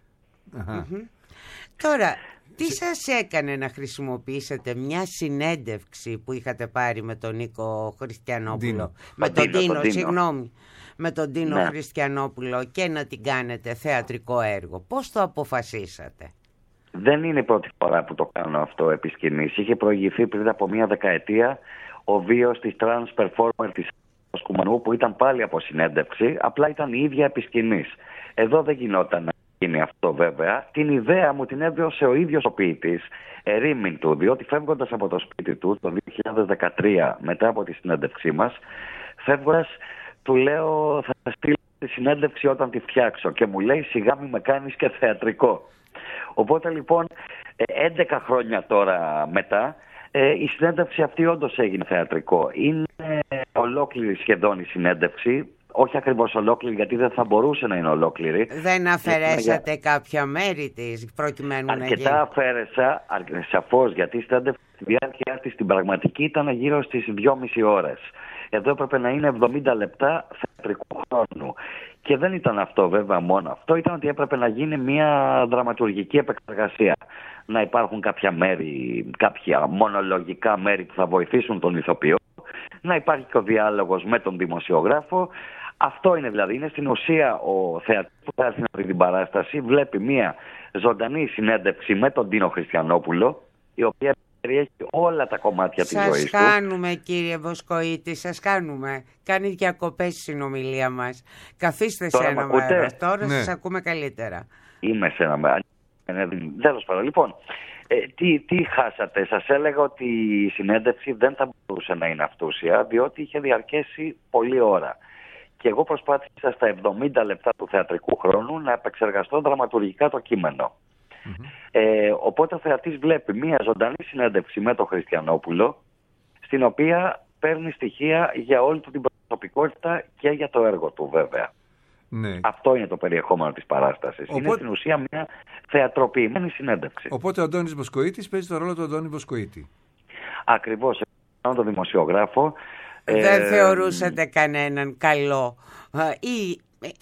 Mm-hmm. Τώρα... Τι σας έκανε να χρησιμοποιήσετε μια συνέντευξη που είχατε πάρει με τον Νίκο Χριστιανόπουλο, Δίνο. με τον Δίνο, Τίνο, τον Δίνο. συγγνώμη, με τον Τίνο ναι. Χριστιανόπουλο και να την κάνετε θεατρικό έργο? Πώς το αποφασίσατε? Δεν είναι η πρώτη φορά που το κάνω αυτό επί σκηνής. Είχε προηγηθεί πριν από μια δεκαετία ο βίος της trans performer της Κουμανού, που ήταν πάλι από συνέντευξη, απλά ήταν η ίδια επί σκηνής. Εδώ δεν γινόταν να γίνει αυτό βέβαια. Την ιδέα μου την έβγαλε ο ίδιος ο ποιητής, ερήμην του, διότι φεύγοντας από το σπίτι του το δύο χιλιάδες δεκατρία, μετά από τη συνέντευξή μας, φεύγοντας του λέω θα στείλω τη συνέντευξη όταν τη φτιάξω, και μου λέει σιγά μη με κάνεις και θεατρικό. Οπότε λοιπόν έντεκα χρόνια τώρα μετά, η συνέντευξη αυτή όντως έγινε θεατρικό. Είναι ολόκληρη σχεδόν η συνέντευξη. Όχι ακριβώς ολόκληρη, γιατί δεν θα μπορούσε να είναι ολόκληρη. Δεν αφαιρέσατε για... κάποια μέρη της προκειμένου αρκετά να γίνει? Αρκετά αφαίρεσα, σαφώς, γιατί η συνέντευξη στη διάρκεια της στην πραγματική ήταν γύρω στις δυόμιση ώρες. Εδώ έπρεπε να είναι εβδομήντα λεπτά θεατρικού χρόνου. Και δεν ήταν αυτό βέβαια μόνο. Αυτό ήταν ότι έπρεπε να γίνει μια δραματουργική επεξεργασία. Να υπάρχουν κάποια μέρη, κάποια μονολογικά μέρη που θα βοηθήσουν τον ηθοποιό. Να υπάρχει και ο διάλογος με τον δημοσιογράφο. Αυτό είναι δηλαδή. Είναι στην ουσία ο θεατής που θα έρθει να δει την παράσταση. Βλέπει μια ζωντανή συνέντευξη με τον Τίνο Χριστιανόπουλο, η οποία περιέχει όλα τα κομμάτια της ζωής του. Σας κάνουμε, κύριε Μποσκοίτη, σας κάνουμε. Κάνει διακοπές η συνομιλία μας. Καθίστε Τώρα σε ένα μέρος. Τώρα ναι. Σας ακούμε καλύτερα. Είμαι σε ένα μέρος. Τέλος πάντων, λοιπόν, ε, τι, τι χάσατε? Σας έλεγα ότι η συνέντευξη δεν θα μπορούσε να είναι αυτούσια, διότι είχε διαρκέσει πολλή ώρα. Και εγώ προσπάθησα στα εβδομήντα λεπτά του θεατρικού χρόνου να επεξεργαστώ δραματουργικά το κείμενο. Mm-hmm. Ε, οπότε ο θεατής βλέπει μία ζωντανή συνέντευξη με τον Χριστιανόπουλο, στην οποία παίρνει στοιχεία για όλη του την προσωπικότητα και για το έργο του βέβαια. Ναι. Αυτό είναι το περιεχόμενο της παράστασης. Οπότε... είναι στην ουσία μια θεατροποιημένη συνέντευξη. Οπότε ο Αντώνης Μποσκοίτης παίζει το ρόλο του Αντώνη Μποσκοίτη. Ακριβώς. Εγώ τον δημοσιογράφο. Δεν ε... θεωρούσατε κανέναν καλό ή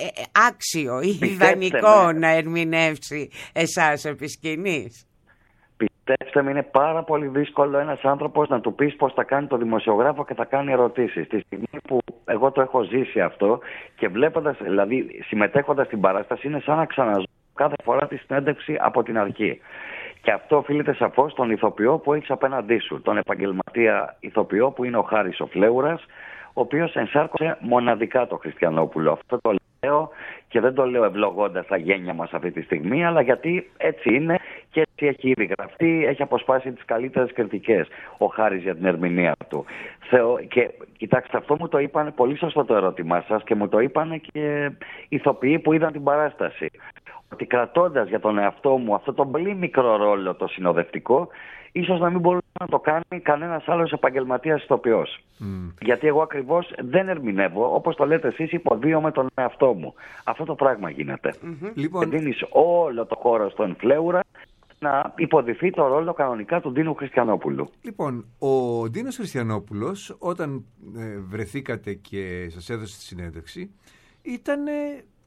άξιο ή ιδανικό να ερμηνεύσει εσάς επί σκηνής? Πιστέψτε με, είναι πάρα πολύ δύσκολο ένας άνθρωπος να του πεις πώς θα κάνει το δημοσιογράφο και θα κάνει ερωτήσεις. Τη στιγμή που εγώ το έχω ζήσει αυτό και βλέποντας, δηλαδή συμμετέχοντας στην παράσταση, είναι σαν να ξαναζώ κάθε φορά τη συνέντευξη από την αρχή. Και αυτό οφείλεται σαφώς στον ηθοποιό που έχεις απέναντί σου, τον επαγγελματία ηθοποιό που είναι ο Χάρης ο Φλέουρας, ο οποίος ενσάρκωσε μοναδικά το Χριστιανόπουλο. Αυτό το λέω και δεν το λέω ευλογώντας τα γένια μας αυτή τη στιγμή, αλλά γιατί έτσι είναι και έτσι έχει ήδη γραφτεί, έχει αποσπάσει τις καλύτερες κριτικές ο Χάρης για την ερμηνεία του. Θεω... Και κοιτάξτε, αυτό μου το είπαν, πολύ σωστό το ερώτημά σας, και μου το είπαν και ηθοποιοί που είδαν την παράσταση. Ότι κρατώντας για τον εαυτό μου αυτό το πολύ μικρό ρόλο το συνοδευτικό, ίσως να μην μπορούσε να το κάνει κανένας άλλος επαγγελματίας ηθοποιός. Mm. Γιατί εγώ ακριβώς δεν ερμηνεύω, όπως το λέτε εσείς, υποδίω με τον εαυτό μου. Αυτό το πράγμα γίνεται. Mm-hmm. Λοιπόν... δίνεις όλο το χώρο στον Φλέουρα να υποδηθεί το ρόλο κανονικά του Ντίνου Χριστιανόπουλου. Λοιπόν, ο Ντίνος Χριστιανόπουλος, όταν ε, βρεθήκατε και σας έδωσε τη συνέντευξη, ήταν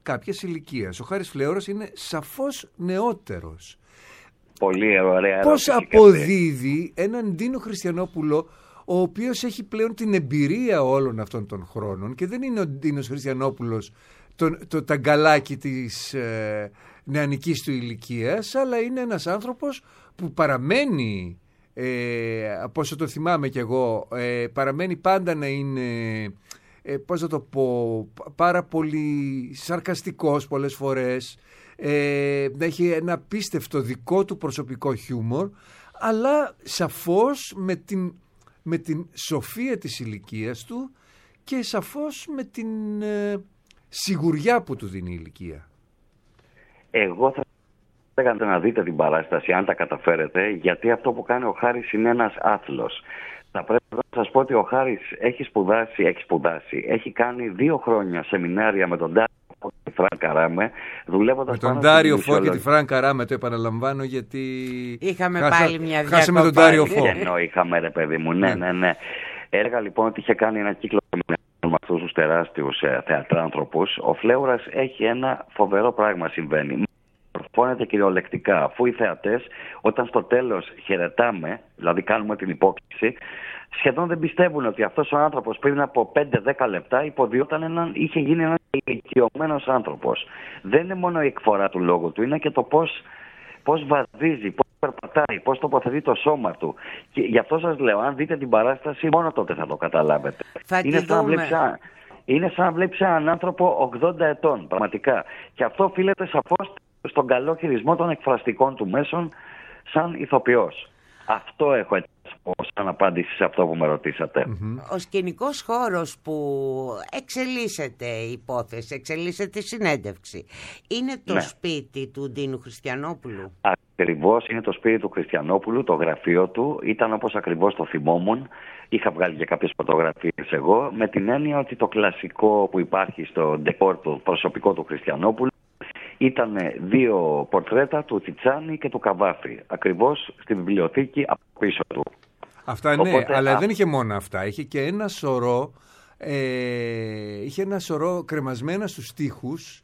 κάποιας ηλικίας. Ο Χάρης Φλέωρας είναι σαφώς νεότερος. Πολύ ωραία. Πώς αποδίδει έναν Ντίνο Χριστιανόπουλο, ο οποίος έχει πλέον την εμπειρία όλων αυτών των χρόνων και δεν είναι ο Ντίνος Χριστιανόπουλος το, το ταγκαλάκι της ε, νεανικής του ηλικίας, αλλά είναι ένας άνθρωπος που παραμένει, ε, από όσο το θυμάμαι κι εγώ, ε, παραμένει πάντα να είναι, ε, πώς να το πω, πάρα πολύ σαρκαστικός πολλές φορές, ε, να έχει ένα απίστευτο δικό του προσωπικό χιούμορ, αλλά σαφώς με την, με την σοφία της ηλικίας του και σαφώς με την ε, σιγουριά που του δίνει η ηλικία. Εγώ θα έλεγα να δείτε την παράσταση, αν τα καταφέρετε, γιατί αυτό που κάνει ο Χάρης είναι ένας άθλος. Θα πρέπει να σας πω ότι ο Χάρης έχει σπουδάσει, έχει σπουδάσει, έχει κάνει δύο χρόνια σεμινάρια με τον Ντάριο Φω και τη Φραν Καράμε, δουλεύοντας με τον Ντάριο Φω και τη Φραν Καράμε, το επαναλαμβάνω γιατί είχαμε Χάσα... πάλι μια διακοπή. Χάσαμε τον Ντάριο Φω. Ενώ είχαμε, ρε παιδί μου, ναι, ναι, ναι. Έργα λοιπόν ότι είχε κάνει ένα κύκλο με αυτούς τους τεράστιους ε, θεατράνθρωπους. Ο Φλέουρας έχει ένα φοβερό πράγμα συμβαίνει. Μορφώνεται κυριολεκτικά, αφού οι θεατές όταν στο τέλος χαιρετάμε, δηλαδή κάνουμε την υπόκληση, σχεδόν δεν πιστεύουν ότι αυτός ο άνθρωπος πριν από πέντε δέκα λεπτά υποδιόταν έναν, είχε γίνει ένας ηλικιωμένος άνθρωπος. Δεν είναι μόνο η εκφορά του λόγου του, είναι και το πώς, πώς βαδίζει, πώς περπατάει, πώς τοποθετεί το σώμα του. Και γι' αυτό σας λέω, αν δείτε την παράσταση, μόνο τότε θα το καταλάβετε. Θα είναι σαν να βλέπεις, είναι σαν να βλέπεις έναν άνθρωπο ογδόντα ετών, πραγματικά. Και αυτό οφείλεται σαφώς στον καλό χειρισμό των εκφραστικών του μέσων σαν ηθοποιός. Αυτό έχω έτσι σαν απάντηση σε αυτό που με ρωτήσατε. Mm-hmm. Ο σκηνικός χώρος που εξελίσσεται η υπόθεση, εξελίσσεται η συνέντευξη, είναι το ναι. σπίτι του Ντίνου Χριστιανόπουλου. Ακριβώς, είναι το σπίτι του Χριστιανόπουλου, το γραφείο του. Ήταν όπως ακριβώς το θυμόμουν. Είχα βγάλει και κάποιες φωτογραφίες εγώ, με την έννοια ότι το κλασικό που υπάρχει στο ντεκόρ του προσωπικό του Χριστιανόπουλου ήταν δύο πορτρέτα του Τσιτσάνη και του Καβάφη, ακριβώς στη βιβλιοθήκη από πίσω του. Αυτά ναι, οπότε, αλλά α... δεν είχε μόνο αυτά. Είχε και ένα σωρό, ε, είχε ένα σωρό κρεμασμένα στους τοίχους,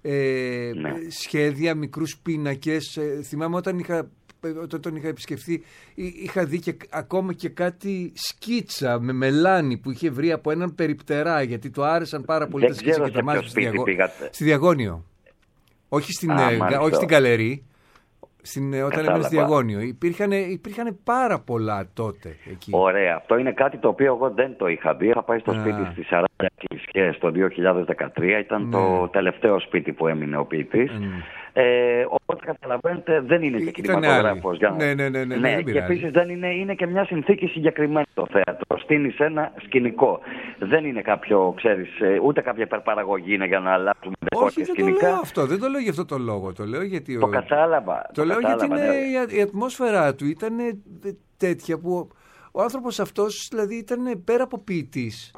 ε, ναι. σχέδια, μικρούς πίνακες. Ε, θυμάμαι όταν, είχα, όταν τον είχα επισκεφθεί, είχα δει και ακόμα και κάτι σκίτσα με μελάνι που είχε βρει από έναν περιπτερά, γιατί του άρεσαν πάρα πολύ τα σκίτσα και τα μάζια στη, Διαγω... στη Διαγώνιο. Όχι στην, Α, ε, όχι στην Καλερί, στην, όταν έμενε στη Διαγώνιο. Υπήρχαν, υπήρχαν πάρα πολλά τότε εκεί. Ωραία. Αυτό είναι κάτι το οποίο εγώ δεν το είχα δει. Είχα πάει στο Α. σπίτι στις σαράντα Εκκλησιές το δύο χιλιάδες δεκατρία. Ήταν ναι. το τελευταίο σπίτι που έμεινε ο ποιητής. Mm. Ε, όπως καταλαβαίνετε δεν είναι και κινηματογράφος. Για... Ναι, ναι, ναι, ναι, ναι, ναι, και επίσης δεν είναι, είναι και μια συνθήκη συγκεκριμένη το θέατρο. Στείνεις ένα σκηνικό. Δεν είναι κάποιο, ξέρεις, ούτε κάποια υπερπαραγωγή είναι για να αλλάξουμε δεκόρ και σκηνικά. Όχι, δεν το λέω αυτό. Δεν το λέω για αυτό το λόγο. Το λέω γιατί, το ο... κατάλαβα, το, το λέω κατάλαβα, γιατί είναι, ναι. η ατμόσφαιρά του ήταν τέτοια που ο άνθρωπος αυτός δηλαδή ήταν πέρα από ποιητής.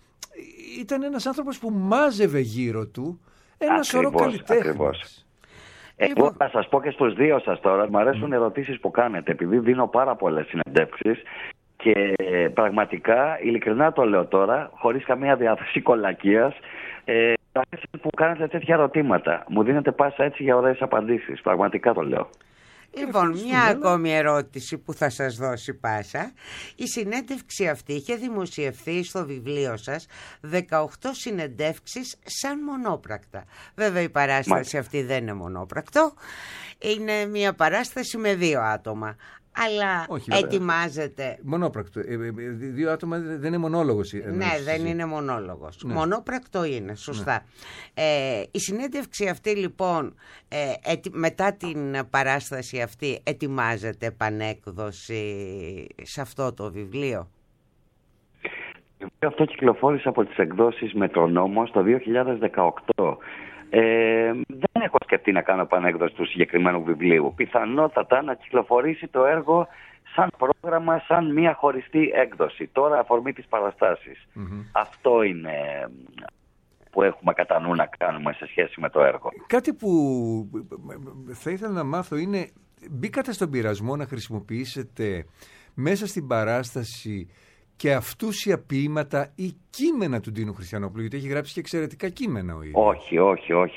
Ήταν ένας άνθρωπος που μάζευε γύρω του ένα σωρό καλλιτέχνες. Εγώ θα σας πω και στους δύο σας τώρα, μου αρέσουν οι ερωτήσεις που κάνετε, επειδή δίνω πάρα πολλές συνεντεύξεις και πραγματικά, ειλικρινά το λέω τώρα, χωρίς καμία διάθεση κολακίας, ε, που κάνετε τέτοια ερωτήματα. Μου δίνετε πάσα έτσι για ωραίες απαντήσεις, πραγματικά το λέω. Λοιπόν, μια ακόμη ερώτηση που θα σας δώσει πάσα. Η συνέντευξη αυτή είχε δημοσιευθεί στο βιβλίο σας δεκαοκτώ συνεντεύξεις σαν μονόπρακτα. Βέβαια η παράσταση Μάλιστα. αυτή δεν είναι μονόπρακτο. Είναι μια παράσταση με δύο άτομα. Αλλά όχι, ετοιμάζεται. Μονόπρακτο. Ε, δύο άτομα δεν είναι μονόλογος. Ναι, δεν είναι μονόλογος. Ναι. Μονόπρακτο είναι, σωστά. Ναι. Ε, η συνέντευξη αυτή λοιπόν, ε, ετι, μετά την παράσταση αυτή, ετοιμάζεται επανέκδοση σε αυτό το βιβλίο. Αυτό κυκλοφόρησε από τις εκδόσεις Μετρονόμος το δύο χιλιάδες δεκαοκτώ. Ε, δεν έχω σκεφτεί να κάνω επανέκδοση του συγκεκριμένου βιβλίου. Πιθανότατα να κυκλοφορήσει το έργο σαν πρόγραμμα, σαν μια χωριστή έκδοση. Τώρα αφορμή της παραστάσεις. Mm-hmm. Αυτό είναι που έχουμε κατά νου να κάνουμε σε σχέση με το έργο. Κάτι που θα ήθελα να μάθω είναι, μπήκατε στον πειρασμό να χρησιμοποιήσετε μέσα στην παράσταση και αυτούσια ποίηματα ή κείμενα του Ντίνου Χριστιανόπουλου, γιατί έχει γράψει και εξαιρετικά κείμενα ο ίδιος. Όχι, όχι, όχι.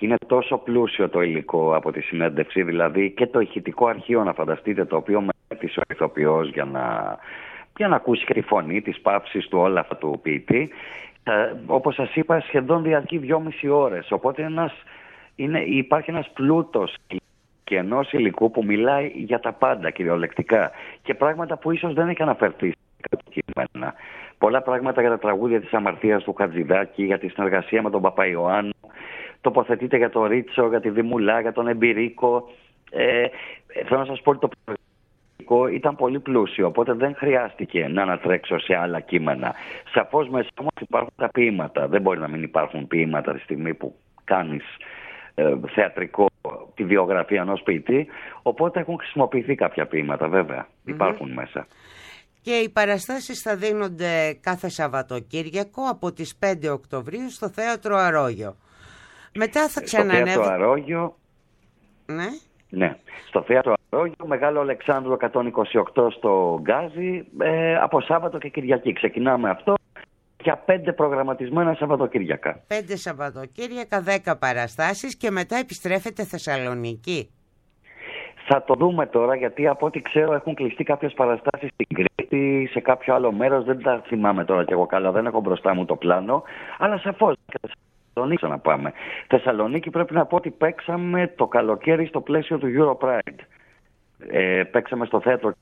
Και είναι τόσο πλούσιο το υλικό από τη συνέντευξη, δηλαδή και το ηχητικό αρχείο, να φανταστείτε, το οποίο μελέτησε ο ηθοποιός για να, για να ακούσει και τη φωνή, τις παύσεις του, όλα αυτά του ποιητή. Ε, όπως σας είπα, σχεδόν διαρκεί δυόμιση ώρες. Οπότε ένας, είναι, υπάρχει ένας πλούτος και ενός υλικού που μιλάει για τα πάντα κυριολεκτικά. Και πράγματα που ίσως δεν έχει αναφερθεί στο κείμενα. Πολλά πράγματα για τα τραγούδια της αμαρτίας του Χατζηδάκη, για τη συνεργασία με τον Παπαϊωάννου. Τοποθετείται για τον Ρίτσο, για τη Δημουλά, για τον Εμπειρίκο. Ε, θέλω να σας πω ότι το προσωπικό ήταν πολύ πλούσιο, οπότε δεν χρειάστηκε να ανατρέξω σε άλλα κείμενα. Σαφώς μέσα όμως υπάρχουν τα ποίηματα. Δεν μπορεί να μην υπάρχουν ποίηματα τη στιγμή που κάνεις ε, θεατρικό τη βιογραφία ενός ποιητή. Οπότε έχουν χρησιμοποιηθεί κάποια ποίηματα, βέβαια. Mm-hmm. Υπάρχουν μέσα. Και οι παραστάσεις θα δίνονται κάθε Σαββατοκύριακο από τις πέντε Οκτωβρίου στο Θέατρο Αρόγιο. Μετά θα ξανανεύει... Στο Θέατρο Αρόγιο... Ναι. Ναι. Στο Θέατρο Αρόγιο, Μεγάλο Αλεξάνδρου εκατόν είκοσι οκτώ στο Γκάζι, ε, από Σάββατο και Κυριακή. Ξεκινάμε αυτό για πέντε προγραμματισμένα Σαββατοκύριακα. Πέντε Σαββατοκύριακα, δέκα παραστάσεις και μετά επιστρέφετε Θεσσαλονίκη. Θα το δούμε τώρα, γιατί από ό,τι ξέρω έχουν κλειστεί κάποιες παραστάσεις στην Κρήτη, σε κάποιο άλλο μέρος. Δεν τα θυμάμαι τώρα κι εγώ καλά, δεν έχω μπροστά μου το πλάνο. Αλλά σαφώς Θεσσαλονίκη να πάμε. Θεσσαλονίκη πρέπει να πω ότι παίξαμε το καλοκαίρι στο πλαίσιο του Europride. Ε, παίξαμε στο θέατρο.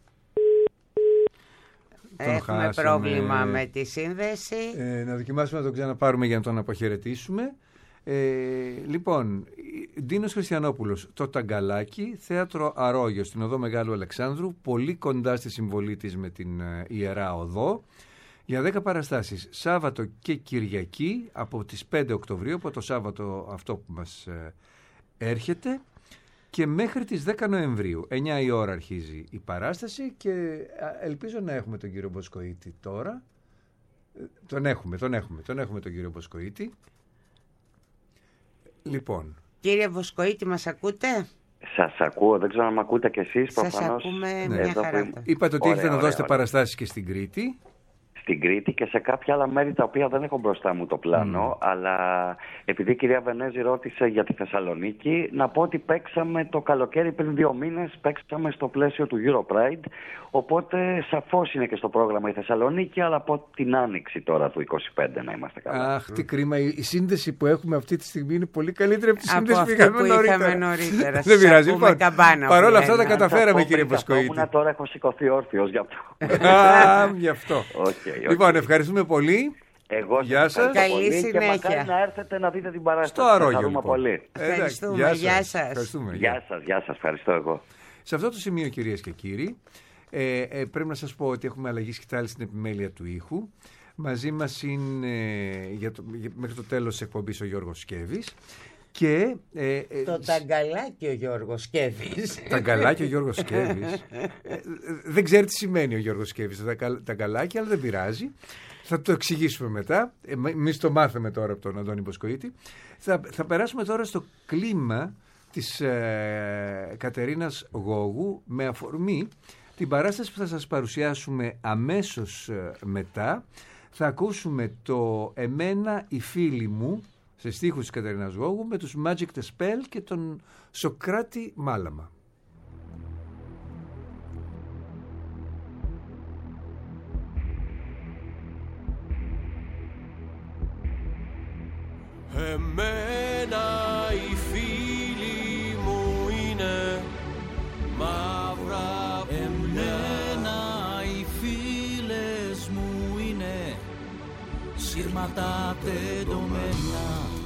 Έχουμε χάσαμε. πρόβλημα με τη σύνδεση. Ε, να δοκιμάσουμε να τον ξαναπάρουμε για να τον αποχαιρετήσουμε. Ε, λοιπόν, Ντίνος Χριστιανόπουλος, το Ταγκαλάκι, Θέατρο Αρόγιο στην Οδό Μεγάλου Αλεξάνδρου, πολύ κοντά στη συμβολή της με την ε, Ιερά Οδό, για δέκα παραστάσεις, Σάββατο και Κυριακή από τις πέντε Οκτωβρίου, από το Σάββατο αυτό που μας ε, έρχεται, και μέχρι τις δέκα Νοεμβρίου, εννιά η ώρα αρχίζει η παράσταση και ελπίζω να έχουμε τον κύριο Μποσκοίτη τώρα. Τον έχουμε, τον έχουμε, τον έχουμε τον κύριο Μποσκοίτη. Λοιπόν. Κύριε Βοσκοίτη, μας ακούτε? Σας ακούω, δεν ξέρω αν με ακούτε κι εσείς. Σας προφανώς, ακούμε ναι. μια χαρά. Που... Είπατε ότι έχετε να δώσετε ωραία. παραστάσεις και στην Κρήτη. Στην Κρήτη και σε κάποια άλλα μέρη τα οποία δεν έχω μπροστά μου το πλάνο, mm. αλλά επειδή η κυρία Βενέζη ρώτησε για τη Θεσσαλονίκη, να πω ότι παίξαμε το καλοκαίρι πριν δύο μήνες, παίξαμε στο πλαίσιο του Europride, οπότε σαφώς είναι και στο πρόγραμμα η Θεσσαλονίκη, αλλά από την άνοιξη τώρα του είκοσι πέντε να είμαστε καλά. Αχ, τι κρίμα, η σύνδεση που έχουμε αυτή τη στιγμή είναι πολύ καλύτερη από τη από σύνδεση που είχαμε νωρίτερα. νωρίτερα. Δεν πειράζει, λοιπόν, παρ' όλα αυτά τα καταφέραμε, κύριε Μποσκοίτη. Τώρα έχω σηκωθεί όρθιος γι' αυτό. Α, γι' αυτό. Okay, okay. Λοιπόν, ευχαριστούμε πολύ. Εγώ γεια σας. Καλή πολύ συνέχεια. Και μακάρι να έρθετε να δείτε την παράσταση. Στο Αρόγιο, λοιπόν. Πολύ. Ευχαριστούμε. Γεια σας. Γεια σας. Ευχαριστούμε. Γεια σας. Γεια σας. Ευχαριστώ εγώ. Σε αυτό το σημείο, κυρίες και κύριοι, ε, ε, πρέπει να σας πω ότι έχουμε αλλαγή σκητάλη στην επιμέλεια του ήχου. Μαζί μας είναι ε, για το, για, μέχρι το τέλος της εκπομπής ο Γιώργος Σκέβης. Και, ε, ε, το ταγκαλάκι ο Γιώργος Σκέβης. Ταγκαλάκι ο Γιώργος Σκέβης. ε, δεν ξέρει τι σημαίνει ο Γιώργος Σκέβης το ταγκαλάκι, αλλά δεν πειράζει. Θα το εξηγήσουμε μετά. Εμείς το μάθαμε τώρα από τον Αντώνη Μποσκοίτη. Θα, θα περάσουμε τώρα στο κλίμα της ε, Κατερίνας Γόγου με αφορμή την παράσταση που θα σας παρουσιάσουμε αμέσως ε, μετά. Θα ακούσουμε το «Εμένα οι φίλοι μου» σε στίχους της Κατερίνας Γόγου με τους Magic the Spell και τον Σοκράτη Μάλαμα. Εμένα οι φίλοι μου είναι μαύρα πουλιά. Εμένα οι φίλες μου είναι σύρματα τεντωμένα.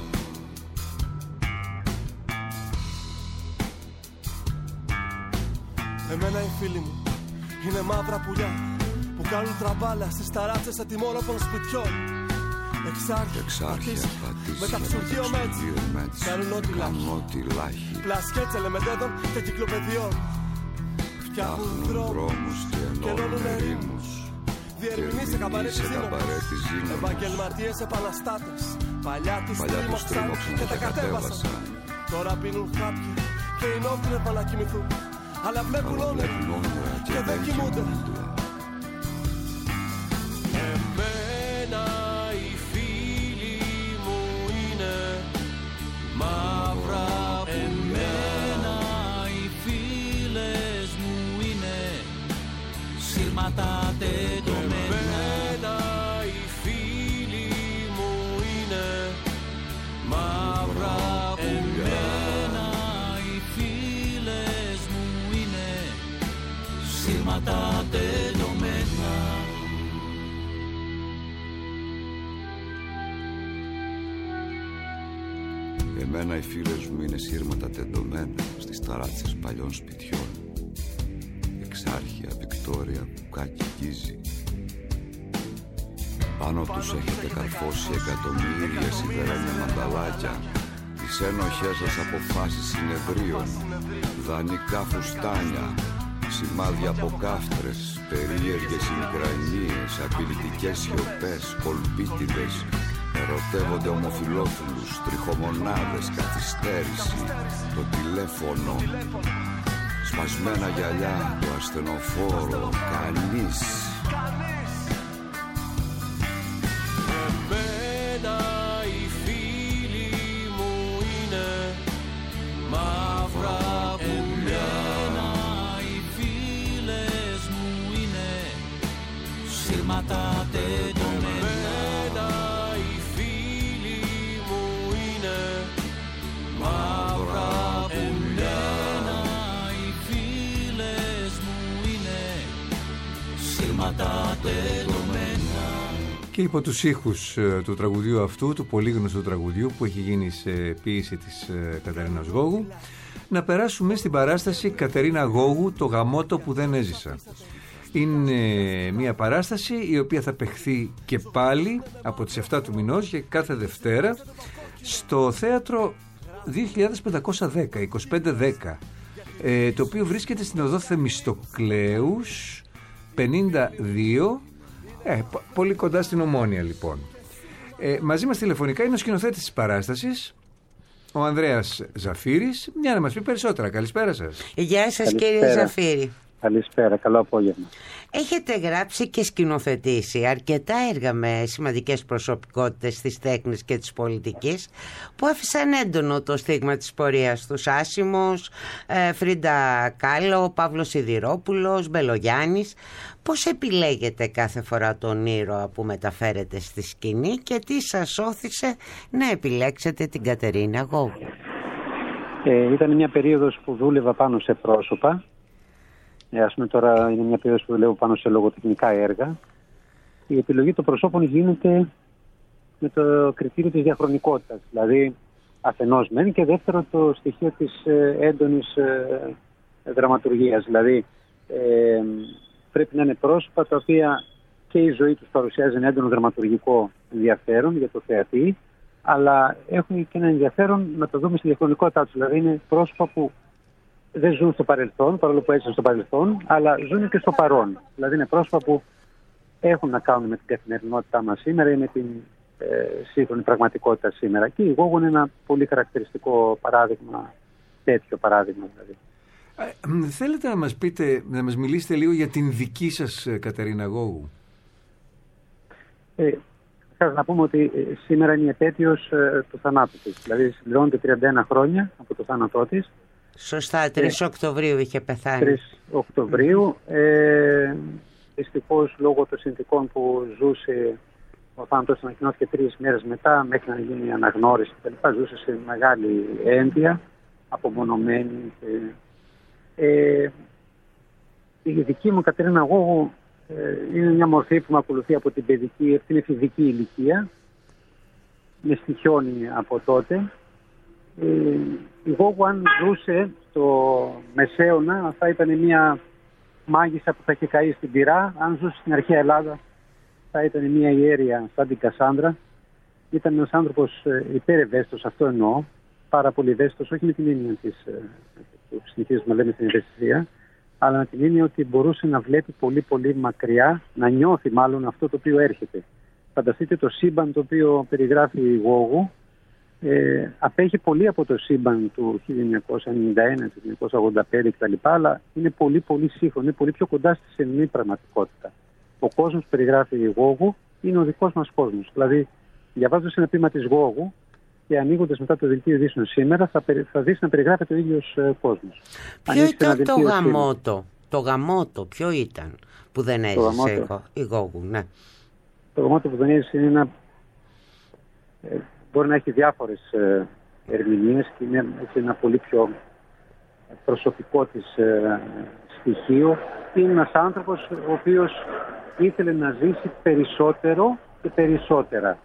Εμένα οι φίλοι μου είναι μαύρα πουλιά που κάνουν τραμπάλα στις ταράτσες ατιμόρροπων σπιτιών. Εξάρχεια, πατήσια, με τα ψουργείο μέτς, κάνουν ό,τι λάχει, πλασκέτς ελεμεντέδων και κυκλοπαιδιών. Φτιάχνουν δρόμους και ενώνουν ερήμους, διερμηνείς σε καμπαρέτης δίνομος, επαγγελματίες επαναστάτες, παλιά τους τρίμωξαν και τα κατέβασαν. Τώρα πίνουν χάπια και οι νόκρεπα να κοιμηθούν, αλλά βλέπουν όνειρα και δεν κοιμούνται. Εμένα οι φίλοι μου είναι μαύρα μένα οι φίλες μου είναι σύρματα τεντωμένα στις ταράτσες παλιών σπιτιών. Εξάρχεια, Βικτόρια, Κουκάκι, Γκίζη. Πάνω τους έχετε καρφώσει εκατομμύρια σιδερένια μανταλάκια, τις ένοχές σας αποφάσεις συνεδρίων, δανεικά φουστάνια, σημάδια από κάφτρες, περίεργες ημικρανίες, απειλητικές σιωπές, κολπίτιδες, ερωτεύονται ομοφυλόφιλους, τριχομονάδες, καθυστέρηση, το τηλέφωνο, σπασμένα γυαλιά, το ασθενοφόρο, κανείς. Εμένα οι φίλοι μου είναι μαύρα πουλιά. Εμένα οι φίλες μου είναι σύρματα τεντωμένα. Εμένα οι φίλοι μου είναι μαύρα πουλιά. Οι φίλες μου είναι σύρματα τεντωμένα. Και υπό τους ήχους ε, του τραγουδιού αυτού, του πολύ γνωστού τραγουδιού που έχει γίνει σε ποίηση της ε, Κατερίνας Γόγου, να περάσουμε στην παράσταση Κατερίνα Γόγου, το γαμότο που δεν έζησα. Είναι μια παράσταση η οποία θα παιχθεί και πάλι από τις εφτά του μηνός και κάθε Δευτέρα στο θέατρο δύο χιλιάδες πεντακόσια δέκα, είκοσι πέντε δέκα, ε, το οποίο βρίσκεται στην οδό Θεμιστοκλέους πενήντα δύο. Ε, πολύ κοντά στην Ομόνια λοιπόν. Ε, μαζί μας τηλεφωνικά είναι ο σκηνοθέτης της παράστασης, ο Ανδρέας Ζαφύρης, για να μας πει περισσότερα. Καλησπέρα σας. Γεια σας κύριε Ζαφύρη. Καλησπέρα, καλό απόγευμα. Έχετε γράψει και σκηνοθετήσει αρκετά έργα με σημαντικές προσωπικότητες της τέχνης και της πολιτικής που άφησαν έντονο το στίγμα της πορείας τους. Άσιμος, ε, Φρίντα Κάλο, Παύλος Σιδηρόπουλος, Μπελογιάννης. Πώς επιλέγετε κάθε φορά τον ήρωα που μεταφέρετε στη σκηνή και τι σας όθησε να επιλέξετε την Κατερίνα Γόγου? Ε, ήταν μια περίοδος που δούλευα πάνω σε πρόσωπα. Ε, ας πούμε τώρα είναι μια περίοδος που δουλεύω πάνω σε λογοτεχνικά έργα. Η επιλογή των προσώπων γίνεται με το κριτήριο της διαχρονικότητας. Δηλαδή αφενός μεν και δεύτερο το στοιχείο της ε, έντονης ε, δραματουργίας. Δηλαδή ε, πρέπει να είναι πρόσωπα τα οποία και η ζωή τους παρουσιάζει ένα έντονο δραματουργικό ενδιαφέρον για το θεατή, αλλά έχουν και ένα ενδιαφέρον να το δούμε στη διαχρονικότητά τους. Δηλαδή είναι πρόσωπα που δεν ζουν στο παρελθόν, παρόλο που έζησαν στο παρελθόν, αλλά ζουν και στο παρόν. Δηλαδή είναι πρόσωπα που έχουν να κάνουν με την καθημερινότητά μας σήμερα ή με την ε, σύγχρονη πραγματικότητα σήμερα. Και η Γόγου είναι ένα πολύ χαρακτηριστικό παράδειγμα, τέτοιο παράδειγμα δηλαδή. Ε, θέλετε να μας πείτε, να μας μιλήσετε λίγο για την δική σας Κατερίνα Γόγου? Ε, θα να πούμε ότι σήμερα είναι η επέτειος ε, του θανάτου της. Δηλαδή συμπληρώνεται τριάντα ένα χρόνια από το θάνατό της. Σωστά, τρεις Οκτωβρίου είχε πεθάνει. τρεις Οκτωβρίου. Ε, δυστυχώς λόγω των συνθηκών που ζούσε, ο θάνατος ανακοινώθηκε τρεις μέρες μετά, μέχρι να γίνει η αναγνώριση κτλ. Ζούσε σε μεγάλη ένδια, απομονωμένη. Και, ε, η δική μου Κατερίνα Γόγου ε, είναι μια μορφή που με ακολουθεί από την παιδική, την εφηβική ηλικία. Με στοιχιώνει από τότε. Ε, η Γόγου αν ζούσε το Μεσαίωνα θα ήταν μια μάγισσα που θα είχε καεί στην πυρά. Αν ζούσε στην αρχαία Ελλάδα θα ήταν μια ιέρια σαν την Κασάνδρα. Ήταν ένας άνθρωπος υπερευαίσθητος, αυτό εννοώ, πάρα πολύ ευαίσθητος, όχι με την έννοια της που συνηθίζουμε να λέμε στην ευαισθησία, αλλά με την έννοια ότι μπορούσε να βλέπει πολύ πολύ μακριά, να νιώθει μάλλον αυτό το οποίο έρχεται. Φανταστείτε το σύμπαν το οποίο περιγράφει η Γόγου. Ε, απέχει πολύ από το σύμπαν του χίλια εννιακόσια ενενήντα ένα, του χίλια εννιακόσια ογδόντα πέντε κτλ. Αλλά είναι πολύ πολύ σύγχρονο, είναι πολύ πιο κοντά στη σημερινή πραγματικότητα. Ο κόσμος που περιγράφει η Γόγου είναι ο δικός μας κόσμος. Δηλαδή, διαβάζοντας ένα ποίημα της Γόγου και ανοίγοντας μετά το δελτίο ειδήσεων σήμερα, θα, θα δεις να περιγράφεται ο ίδιος ε, κόσμος. Ποιο ήταν το γαμότο, το γαμότο, ποιο ήταν που δεν έζησε η Γόγου, ναι. Το γαμότο που δεν έζησε είναι ένα. Ε, Μπορεί να έχει διάφορες ε, ερμηνείες και είναι έτσι, ένα πολύ πιο προσωπικό της ε, στοιχείο. Είναι ένας άνθρωπος ο οποίος ήθελε να ζήσει περισσότερο και περισσότερα.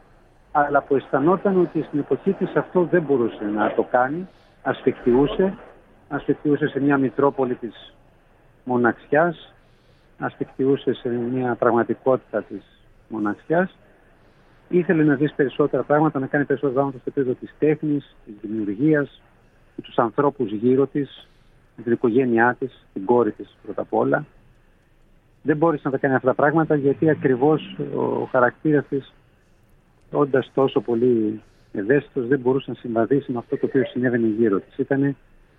αλλά που αισθανόταν ότι στην εποχή της αυτό δεν μπορούσε να το κάνει, ασφικτιούσε, ασφικτιούσε σε μια μητρόπολη της μοναξιάς, ασφικτιούσε σε μια πραγματικότητα της μοναξιάς. Ήθελε να ζήσει περισσότερα πράγματα, να κάνει περισσότερα πράγματα στο επίπεδο της τέχνης, της δημιουργίας, με τους ανθρώπους γύρω της, με την οικογένειά της, την κόρη της πρώτα απ' όλα. Δεν μπόρεσε να τα κάνει αυτά τα πράγματα γιατί ακριβώς ο χαρακτήρας της, όντας τόσο πολύ ευαίσθητος, δεν μπορούσε να συμβαδίσει με αυτό το οποίο συνέβαινε γύρω της. Ήταν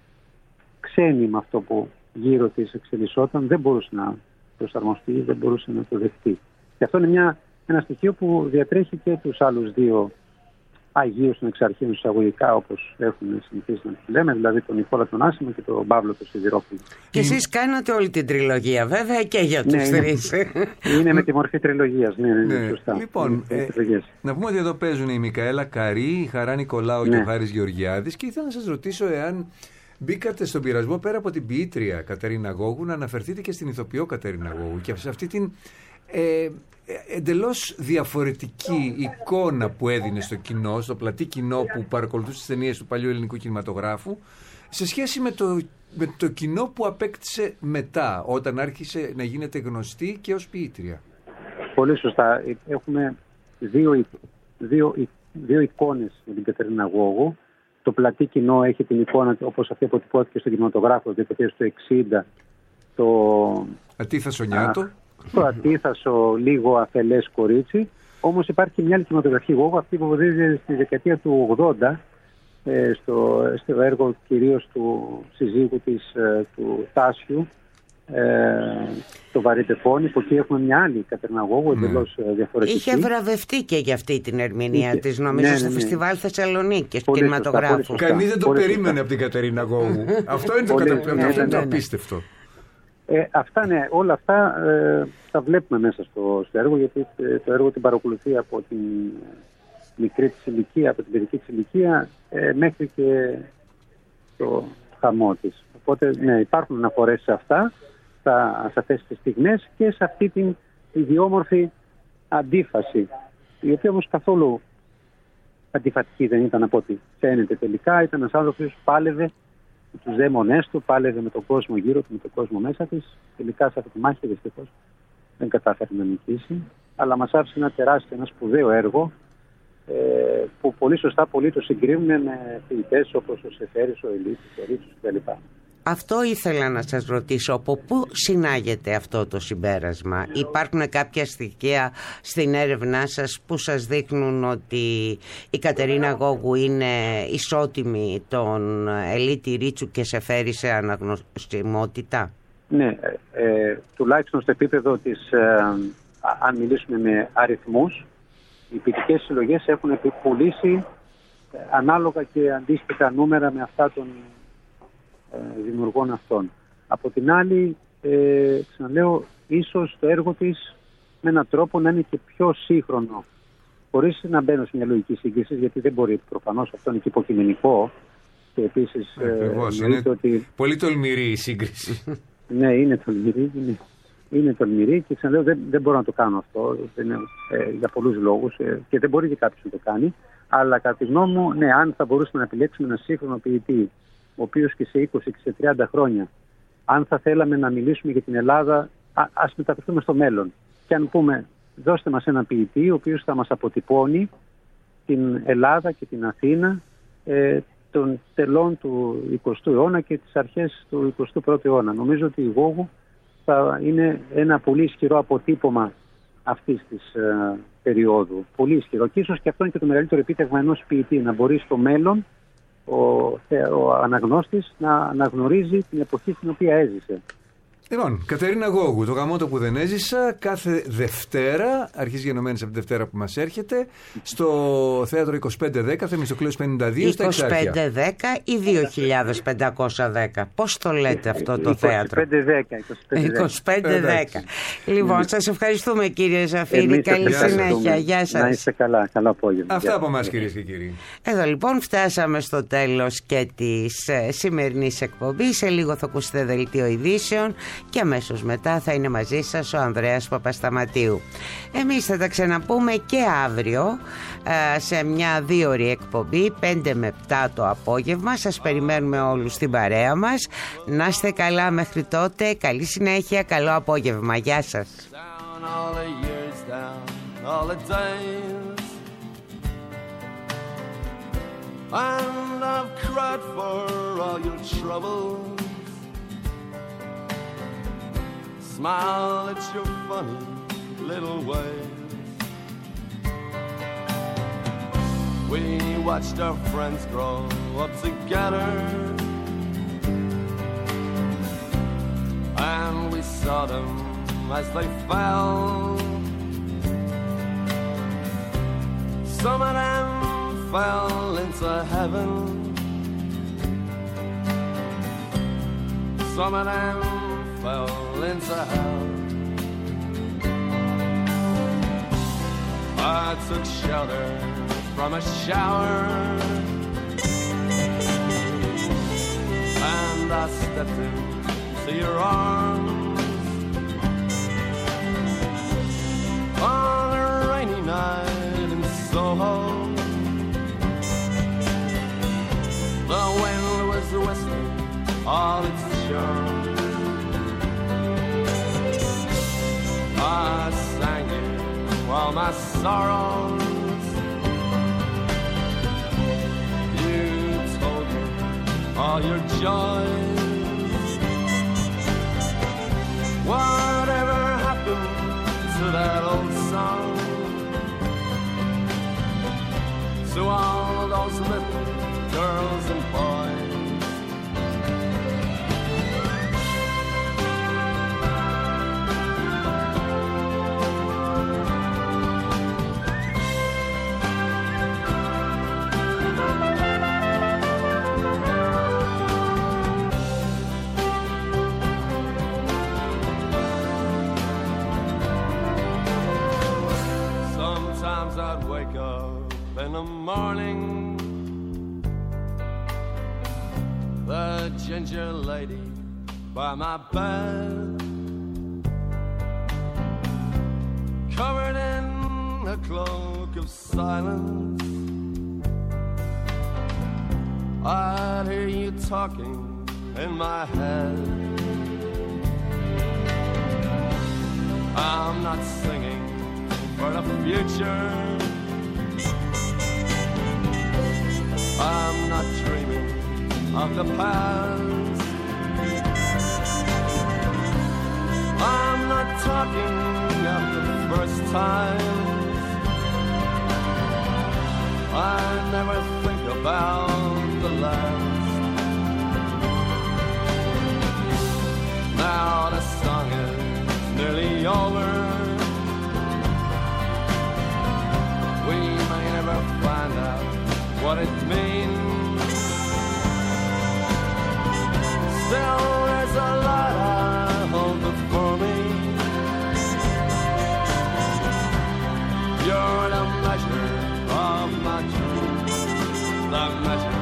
ξένη με αυτό που γύρω της εξελισσόταν, δεν μπορούσε να προσαρμοστεί, δεν μπορούσε να το δεχτεί. Και αυτό είναι μια, ένα στοιχείο που διατρέχει και τους άλλους δύο Αγίους των Εξαρχείων εισαγωγικά, όπως έχουν συνηθίσει να τους λέμε, δηλαδή τον Νικόλα τον Άσημο και τον Παύλο τον Σιδηρόφυλλο. Και εσείς κάνατε όλη την τριλογία βέβαια και για τους ναι, τρεις. Είναι, είναι με τη μορφή τριλογίας, ναι, ναι, ναι, σωστά. Λοιπόν, ε, να πούμε ότι εδώ παίζουν η Μικαέλα Καρή, η Χαρά Νικολάου ναι. και ο Χάρης Γεωργιάδης, και ήθελα να σας ρωτήσω εάν μπήκατε στον πειρασμό πέρα από την ποιήτρια Κατερίνα Γόγου να αναφερθείτε και στην ηθοποιό Κατερίνα Γόγου και σε αυτή την ε, εντελώς διαφορετική εικόνα που έδινε στο κοινό, στο πλατή κοινό που παρακολουθούσε τις ταινίες του παλιού ελληνικού κινηματογράφου, σε σχέση με το, με το κοινό που απέκτησε μετά, όταν άρχισε να γίνεται γνωστή και ως ποιήτρια. Πολύ σωστά. Έχουμε δύο, δύο, δύο εικόνες με την Κατερίνα Γόγου. Το πλατή κοινό έχει την εικόνα όπως αυτή αποτυπώθηκε στον κινηματογράφο δεκαετίας του εξήντα. Το Ατίθασο Νιάτο. Το ατίθασο λίγο αφελές κορίτσι. Όμως υπάρχει και μια άλλη κινηματογραφική Γόγου, αυτή που βοδίζεται στη δεκαετία του ογδόντα, ε, στο, στο έργο κυρίως του συζύγου της, ε, του Τάσιου, ε, το Βαρύτεφόνη, που εκεί έχουμε μια άλλη Κατερίνα Γόγου, εντελώς mm. διαφορετική. Είχε βραβευτεί και για αυτή την ερμηνεία της, νομίζω, ναι, ναι, ναι. στο Φεστιβάλ Θεσσαλονίκης του κινηματογράφου. Κανείς δεν το πολύ περίμενε σωστά. από την Κατερίνα Γόγου. Αυτό είναι το, πολύ, κατα... ναι, αυτό ναι, ναι, ναι. απίστευτο. Ε, αυτά, ναι, όλα αυτά ε, τα βλέπουμε μέσα στο, στο έργο, γιατί ε, το έργο την παρακολουθεί από την μικρή της ηλικία, από την παιδική της ηλικία ε, μέχρι και το χαμό της. Οπότε, ναι, υπάρχουν αναφορές σε αυτά, στα, σε αυτές τις στιγμές και σε αυτή την ιδιόμορφη αντίφαση, η οποία όμως καθόλου αντιφατική δεν ήταν από ό,τι φαίνεται τελικά. Ήταν ένας άνθρωπος που πάλευε με τους δαίμονές του, πάλευε με τον κόσμο γύρω του, με τον κόσμο μέσα της. Τελικά σε αυτή τη μάχη δυστυχώς δεν κατάφερε να νικήσει, αλλά μας άφησε ένα τεράστιο, ένα σπουδαίο έργο ε, που πολύ σωστά πολλοί το συγκρίνουν με ποιητές όπως ο Σεφέρης, ο Ελίτης, ο Ρίτσος κλπ. Αυτό ήθελα να σας ρωτήσω, από πού συνάγεται αυτό το συμπέρασμα? Υπάρχουν κάποια στοιχεία στην έρευνά σας που σας δείχνουν ότι η Κατερίνα Γόγου είναι ισότιμη των Ελίτη, Ρίτσου και Σεφέρη σε αναγνωσιμότητα? Ναι, ε, τουλάχιστον στο επίπεδο της, ε, αν μιλήσουμε με αριθμούς, οι ποιητικές συλλογές έχουν πουλήσει ε, ανάλογα και αντίστοιχα νούμερα με αυτά των δημιουργών αυτών. Από την άλλη, ε, ξαναλέω, ίσως το έργο της με έναν τρόπο να είναι και πιο σύγχρονο, χωρίς να μπαίνω σε μια λογική σύγκριση, γιατί δεν μπορεί, προφανώς αυτό είναι και υποκειμενικό και επίσης Ακριβώς, ε, είναι ότι... πολύ τολμηρή η σύγκριση. Ναι, είναι τολμηρή, είναι, είναι τολμηρή και ξαναλέω δεν, δεν μπορώ να το κάνω αυτό είναι, ε, για πολλούς λόγους ε, και δεν μπορεί και κάποιος να το κάνει, αλλά κατά τη γνώμη μου, ναι, αν θα μπορούσαμε να επιλέξουμε ένα σύγχρονο ποιητή, ο οποίος και σε είκοσι και σε τριάντα χρόνια, αν θα θέλαμε να μιλήσουμε για την Ελλάδα, α, ας μεταφερθούμε στο μέλλον. Και αν πούμε, δώστε μας ένα ποιητή, ο οποίος θα μας αποτυπώνει την Ελλάδα και την Αθήνα ε, των τελών του εικοστού αιώνα και τις αρχές του εικοστού πρώτου αιώνα. Νομίζω ότι η Γόγου θα είναι ένα πολύ ισχυρό αποτύπωμα αυτής της ε, περίοδου. Πολύ ισχυρό. Και ίσως και αυτό είναι και το μεγαλύτερο επίτευγμα ενός ποιητή, να μπορεί στο μέλλον Ο, ο αναγνώστης να αναγνωρίζει την εποχή στην οποία έζησε. Λοιπόν, Κατερίνα Γόγου, το γαμότο που δεν έζησα, κάθε Δευτέρα, αρχίζει γενομένης από τη Δευτέρα που μας έρχεται, στο θέατρο είκοσι πέντε δέκα, Θεμιστοκλέους πενήντα δύο, στα Εξάρχεια. είκοσι πέντε δέκα ή δύο χιλιάδες πεντακόσια δέκα. Πώς το λέτε αυτό το θέατρο? είκοσι πέντε δέκα. Λοιπόν, σας ευχαριστούμε κύριε Ζαφύρη. Καλή συνέχεια. Γεια σας. Να είστε καλά. Καλό απόγευμα. Αυτά από εμάς κυρίες και κύριοι. Εδώ λοιπόν φτάσαμε στο τέλος και της ε, σημερινής εκπομπής. Σε λίγο θα ακούσετε δελτίο ειδήσεων και αμέσως μετά θα είναι μαζί σας ο Ανδρέας Παπασταματίου. Εμείς θα τα ξαναπούμε και αύριο σε μια δύο ώρη εκπομπή, πέντε με επτά το απόγευμα. Σας περιμένουμε όλους στην παρέα μας. Να είστε καλά μέχρι τότε, καλή συνέχεια, καλό απόγευμα, γεια σας. And I've cried for all your troubles. Smile at your funny little ways. We watched our friends grow up together, and we saw them as they fell. Some of them fell into heaven. Some of them fell into hell. I took shelter from a shower, and I stepped into your arms on a rainy night in Soho. The wind was whistling all its charm. I sang it while my sorrows. You told me all your joys. Whatever happened to that old song? To all those little girls and boys. Sometimes I'd wake up in the morning, the ginger lady by my bed, covered in a cloak of silence. I'd hear you talking in my head. I'm not singing for the future, I'm not dreaming of the past. I'm not talking of the first times. I never think about the last. Now the song is nearly over. We may never find out what it means. Still there's a lot I hold before me. You're the measure of my dreams, the measure